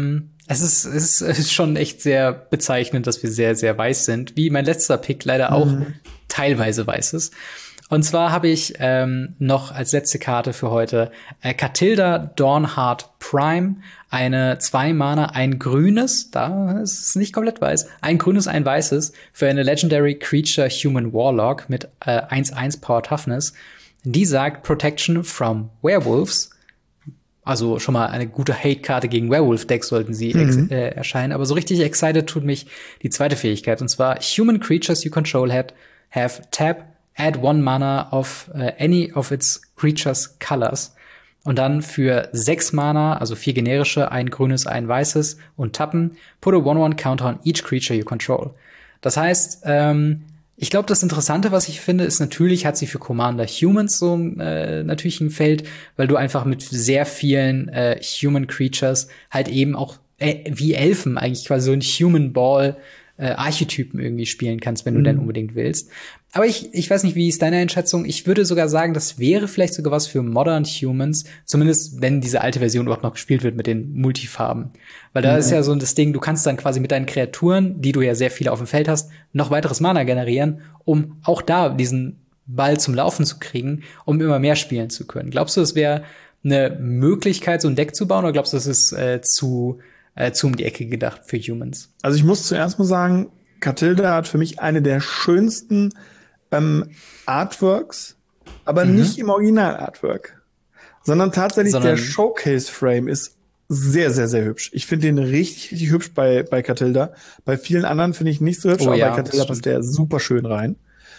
schon echt sehr bezeichnend, dass wir sehr, sehr weiß sind. Wie mein letzter Pick leider auch teilweise weiß ist. Und zwar habe ich noch als letzte Karte für heute Katilda Dawnheart Prime. Eine 2 Mana, ein grünes, da ist es nicht komplett weiß, ein grünes, ein weißes für eine Legendary Creature Human Warlock mit 1/1 Power Toughness. Die sagt Protection from Werewolves. Also schon mal eine gute Hate-Karte gegen Werewolf-Decks sollten sie erscheinen. Aber so richtig excited tut mich die zweite Fähigkeit. Und zwar Human Creatures you control have tap, add 1 Mana of any of its creatures colors. Und dann für 6 Mana, also 4 generische, ein grünes, ein weißes und tappen, put a 1/1 counter on each creature you control. Das heißt, ich glaube, das Interessante, was ich finde, ist natürlich hat sie für Commander Humans so natürlich ein Feld, weil du einfach mit sehr vielen Human Creatures halt eben auch wie Elfen eigentlich quasi so ein Human Ball Archetypen irgendwie spielen kannst, wenn du denn unbedingt willst. Aber ich weiß nicht, wie ist deine Einschätzung? Ich würde sogar sagen, das wäre vielleicht sogar was für Modern Humans, zumindest wenn diese alte Version überhaupt noch gespielt wird mit den Multifarben. Weil da ist ja so das Ding, du kannst dann quasi mit deinen Kreaturen, die du ja sehr viele auf dem Feld hast, noch weiteres Mana generieren, um auch da diesen Ball zum Laufen zu kriegen, um immer mehr spielen zu können. Glaubst du, es wäre eine Möglichkeit, so ein Deck zu bauen, oder glaubst du, das ist zu um die Ecke gedacht für Humans? Also ich muss zuerst mal sagen, Katilda hat für mich eine der schönsten Artworks, aber nicht im Original-Artwork, sondern tatsächlich der Showcase-Frame ist sehr, sehr, sehr hübsch. Ich finde den richtig, richtig hübsch bei Katilda. Bei vielen anderen finde ich nicht so hübsch, aber bei Katilda passt der super schön rein.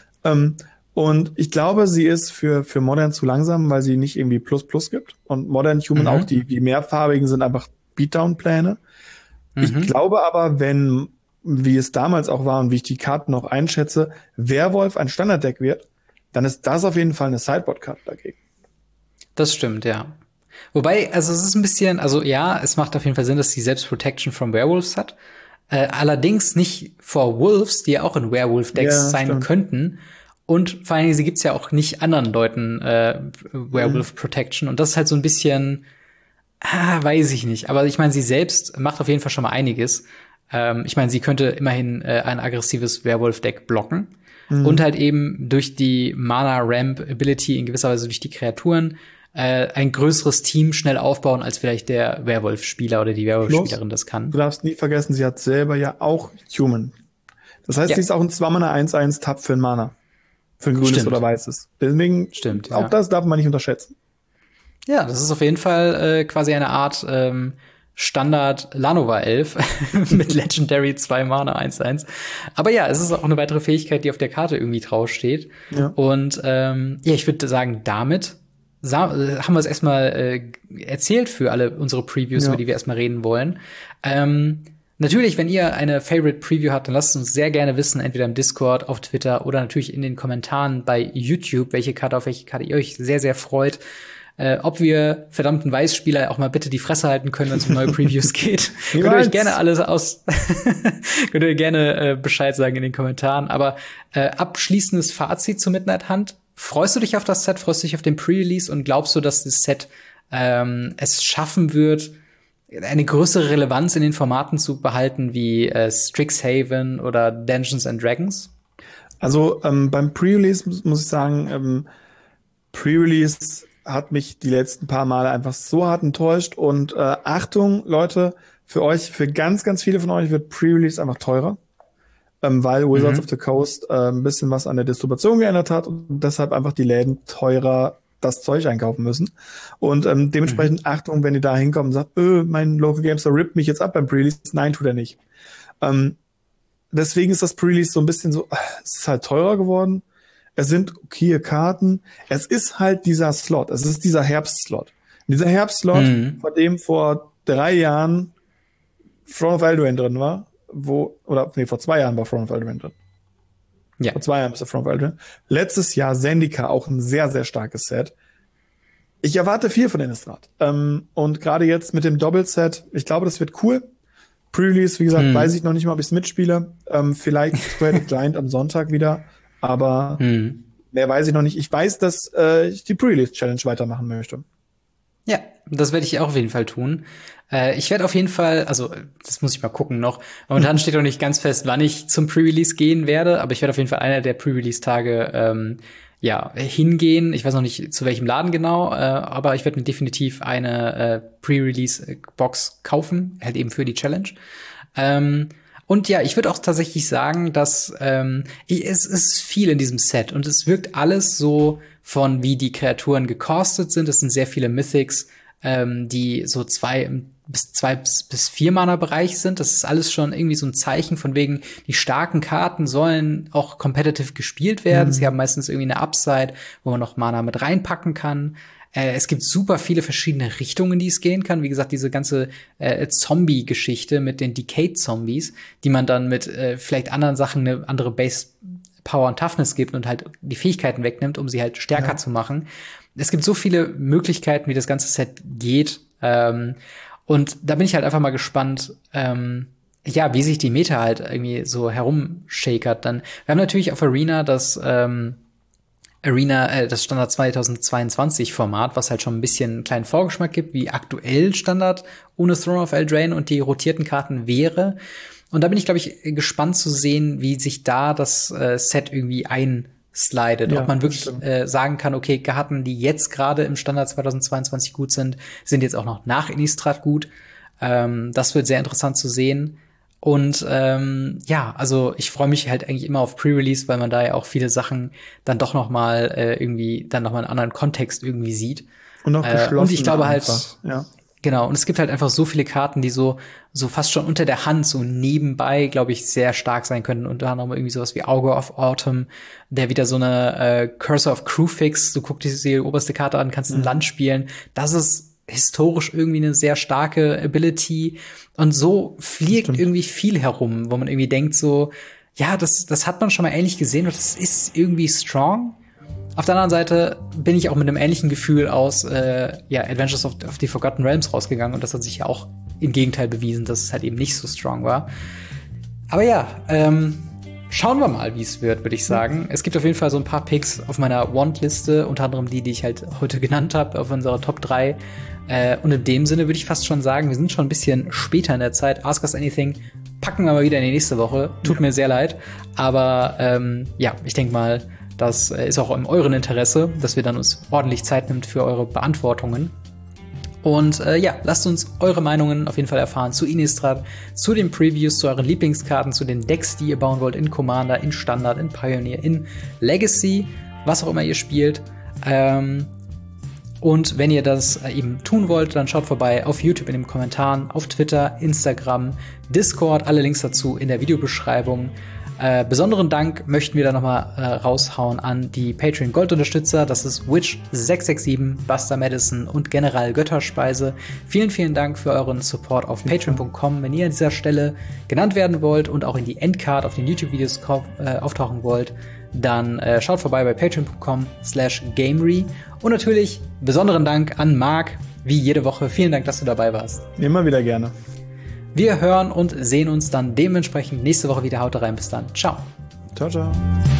Und ich glaube, sie ist für Modern zu langsam, weil sie nicht irgendwie Plus gibt. Und Modern Human auch, die mehrfarbigen sind einfach Beatdown-Pläne. Ich glaube aber, wie es damals auch war und wie ich die Karten noch einschätze, Werwolf ein Standarddeck wird, dann ist das auf jeden Fall eine Sideboard-Karte dagegen. Das stimmt, ja. Wobei, also es ist ein bisschen, also ja, es macht auf jeden Fall Sinn, dass sie selbst Protection from Werewolves hat. Allerdings nicht vor Wolves, die ja auch in Werewolf-Decks sein könnten. Und vor allen Dingen, sie gibt's ja auch nicht anderen Leuten Werewolf Protection. Und das ist halt so ein bisschen, weiß ich nicht. Aber ich meine, sie selbst macht auf jeden Fall schon mal einiges. Ich meine, sie könnte immerhin ein aggressives Werwolf-Deck blocken. Und halt eben durch die Mana-Ramp-Ability in gewisser Weise durch die Kreaturen ein größeres Team schnell aufbauen, als vielleicht der Werwolf-Spieler oder die Werwolf-Spielerin das kann. Du darfst nie vergessen, sie hat selber ja auch Human. Das heißt, sie ist auch ein 2-Mana 1/1 für ein Mana. Für ein grünes oder weißes. Deswegen, auch das darf man nicht unterschätzen. Ja, das ist auf jeden Fall quasi eine Art Standard Lanova-Elf mit Legendary 2 Mana 1/1. Aber ja, es ist auch eine weitere Fähigkeit, die auf der Karte irgendwie draufsteht. Ja. Und ich würde sagen, damit haben wir es erstmal erzählt für alle unsere Previews, über die wir erstmal reden wollen. Natürlich, wenn ihr eine Favorite Preview habt, dann lasst es uns sehr gerne wissen, entweder im Discord, auf Twitter oder natürlich in den Kommentaren bei YouTube, auf welche Karte ihr euch sehr, sehr freut. Ob wir verdammten Weißspieler auch mal bitte die Fresse halten können, wenn es um neue Previews geht. Könnt ihr euch gerne könnt ihr gerne Bescheid sagen in den Kommentaren. Aber abschließendes Fazit zu Midnight Hunt. Freust du dich auf das Set? Freust du dich auf den Pre-Release? Und glaubst du, dass das Set es schaffen wird, eine größere Relevanz in den Formaten zu behalten wie Strixhaven oder Dungeons and Dragons? Also beim Pre-Release muss ich sagen, Pre-Release hat mich die letzten paar Male einfach so hart enttäuscht. Und Achtung, Leute, für ganz, ganz viele von euch wird Pre-Release einfach teurer, weil Wizards of the Coast ein bisschen was an der Distribution geändert hat und deshalb einfach die Läden teurer das Zeug einkaufen müssen. Und dementsprechend Achtung, wenn ihr da hinkommt und sagt, mein Local Game Store rippt mich jetzt ab beim Pre-Release. Nein, tut er nicht. Deswegen ist das Pre-Release so ein bisschen so, es ist halt teurer geworden. Es sind okaye Karten. Es ist halt dieser Slot. Es ist dieser Herbstslot. Dieser Herbstslot, von dem vor 3 Jahren Throne of Eldraine drin war, vor 2 Jahren war Throne of Eldraine drin. Ja. Vor 2 Jahren ist der Throne of Eldraine. Letztes Jahr Zendika, auch ein sehr, sehr starkes Set. Ich erwarte viel von Innistrad. Und gerade jetzt mit dem Doppelset, ich glaube, das wird cool. Pre-Release, wie gesagt, weiß ich noch nicht mal, ob ich es mitspiele. Vielleicht Square Giant am Sonntag wieder. Aber mehr weiß ich noch nicht. Ich weiß, dass ich die Pre-Release-Challenge weitermachen möchte. Ja, das werde ich auch auf jeden Fall tun. Ich werde auf jeden Fall, also das muss ich mal gucken noch. Momentan steht noch nicht ganz fest, wann ich zum Pre-Release gehen werde, aber ich werde auf jeden Fall einer der Pre-Release-Tage hingehen. Ich weiß noch nicht, zu welchem Laden genau, aber ich werde mir definitiv eine Pre-Release-Box kaufen, halt eben für die Challenge. Und ja, ich würde auch tatsächlich sagen, dass es ist viel in diesem Set und es wirkt alles so von wie die Kreaturen gecastet sind. Es sind sehr viele Mythics, die so 2 bis 4 Mana Bereich sind. Das ist alles schon irgendwie so ein Zeichen von wegen, die starken Karten sollen auch competitive gespielt werden. Sie haben meistens irgendwie eine Upside, wo man noch Mana mit reinpacken kann. Es gibt super viele verschiedene Richtungen, die es gehen kann. Wie gesagt, diese ganze Zombie-Geschichte mit den Decayed-Zombies, die man dann mit vielleicht anderen Sachen eine andere Base Power und Toughness gibt und halt die Fähigkeiten wegnimmt, um sie halt stärker zu machen. Es gibt so viele Möglichkeiten, wie das ganze Set geht. Und da bin ich halt einfach mal gespannt, wie sich die Meta halt irgendwie so herumshakert. Dann, wir haben natürlich auf Arena das Standard 2022 Format, was halt schon ein bisschen einen kleinen Vorgeschmack gibt, wie aktuell Standard ohne Throne of Eldraine und die rotierten Karten wäre. Und da bin ich, glaube ich, gespannt zu sehen, wie sich da das Set irgendwie einslidet. Ja, ob man wirklich sagen kann, okay, Karten, die jetzt gerade im Standard 2022 gut sind jetzt auch noch nach Innistrad gut. Das wird sehr interessant zu sehen. Und also ich freue mich halt eigentlich immer auf Pre-Release, weil man da ja auch viele Sachen dann doch noch mal einen anderen Kontext irgendwie sieht. Und auch geschlossen. Und ich glaube einfach. halt, ja. Genau, und es gibt halt einfach so viele Karten, die so fast schon unter der Hand, so nebenbei, glaube ich, sehr stark sein können. Unter anderem irgendwie sowas wie Augur of Autumn, der wieder so eine Cursor of Crewfix, du guckst die oberste Karte an, kannst ein Land spielen. Das ist historisch irgendwie eine sehr starke Ability. Und so fliegt irgendwie viel herum, wo man irgendwie denkt so, ja, das hat man schon mal ähnlich gesehen und das ist irgendwie strong. Auf der anderen Seite bin ich auch mit einem ähnlichen Gefühl aus Adventures of the Forgotten Realms rausgegangen und das hat sich ja auch im Gegenteil bewiesen, dass es halt eben nicht so strong war. Aber ja, schauen wir mal, wie es wird, würde ich sagen. Es gibt auf jeden Fall so ein paar Picks auf meiner Want-Liste, unter anderem die ich halt heute genannt habe, auf unserer Top 3. Und in dem Sinne würde ich fast schon sagen, wir sind schon ein bisschen später in der Zeit. Ask Us Anything packen wir mal wieder in die nächste Woche. Tut mir sehr leid. Aber ich denke mal, Das ist auch in eurem Interesse, dass wir dann uns ordentlich Zeit nimmt für eure Beantwortungen. Und lasst uns eure Meinungen auf jeden Fall erfahren zu Innistrad, zu den Previews, zu euren Lieblingskarten, zu den Decks, die ihr bauen wollt in Commander, in Standard, in Pioneer, in Legacy, was auch immer ihr spielt. Und wenn ihr das eben tun wollt, dann schaut vorbei auf YouTube in den Kommentaren, auf Twitter, Instagram, Discord, alle Links dazu in der Videobeschreibung. Besonderen Dank möchten wir da nochmal raushauen an die Patreon-Gold-Unterstützer. Das ist Witch667, Buster Madison und General Götterspeise. Vielen, vielen Dank für euren Support auf patreon.com. Wenn ihr an dieser Stelle genannt werden wollt und auch in die Endcard auf den YouTube-Videos auftauchen wollt, dann schaut vorbei bei patreon.com/gamery. Und natürlich besonderen Dank an Marc, wie jede Woche. Vielen Dank, dass du dabei warst. Immer wieder gerne. Wir hören und sehen uns dann dementsprechend nächste Woche wieder. Haut rein, bis dann. Ciao. Ciao, ciao.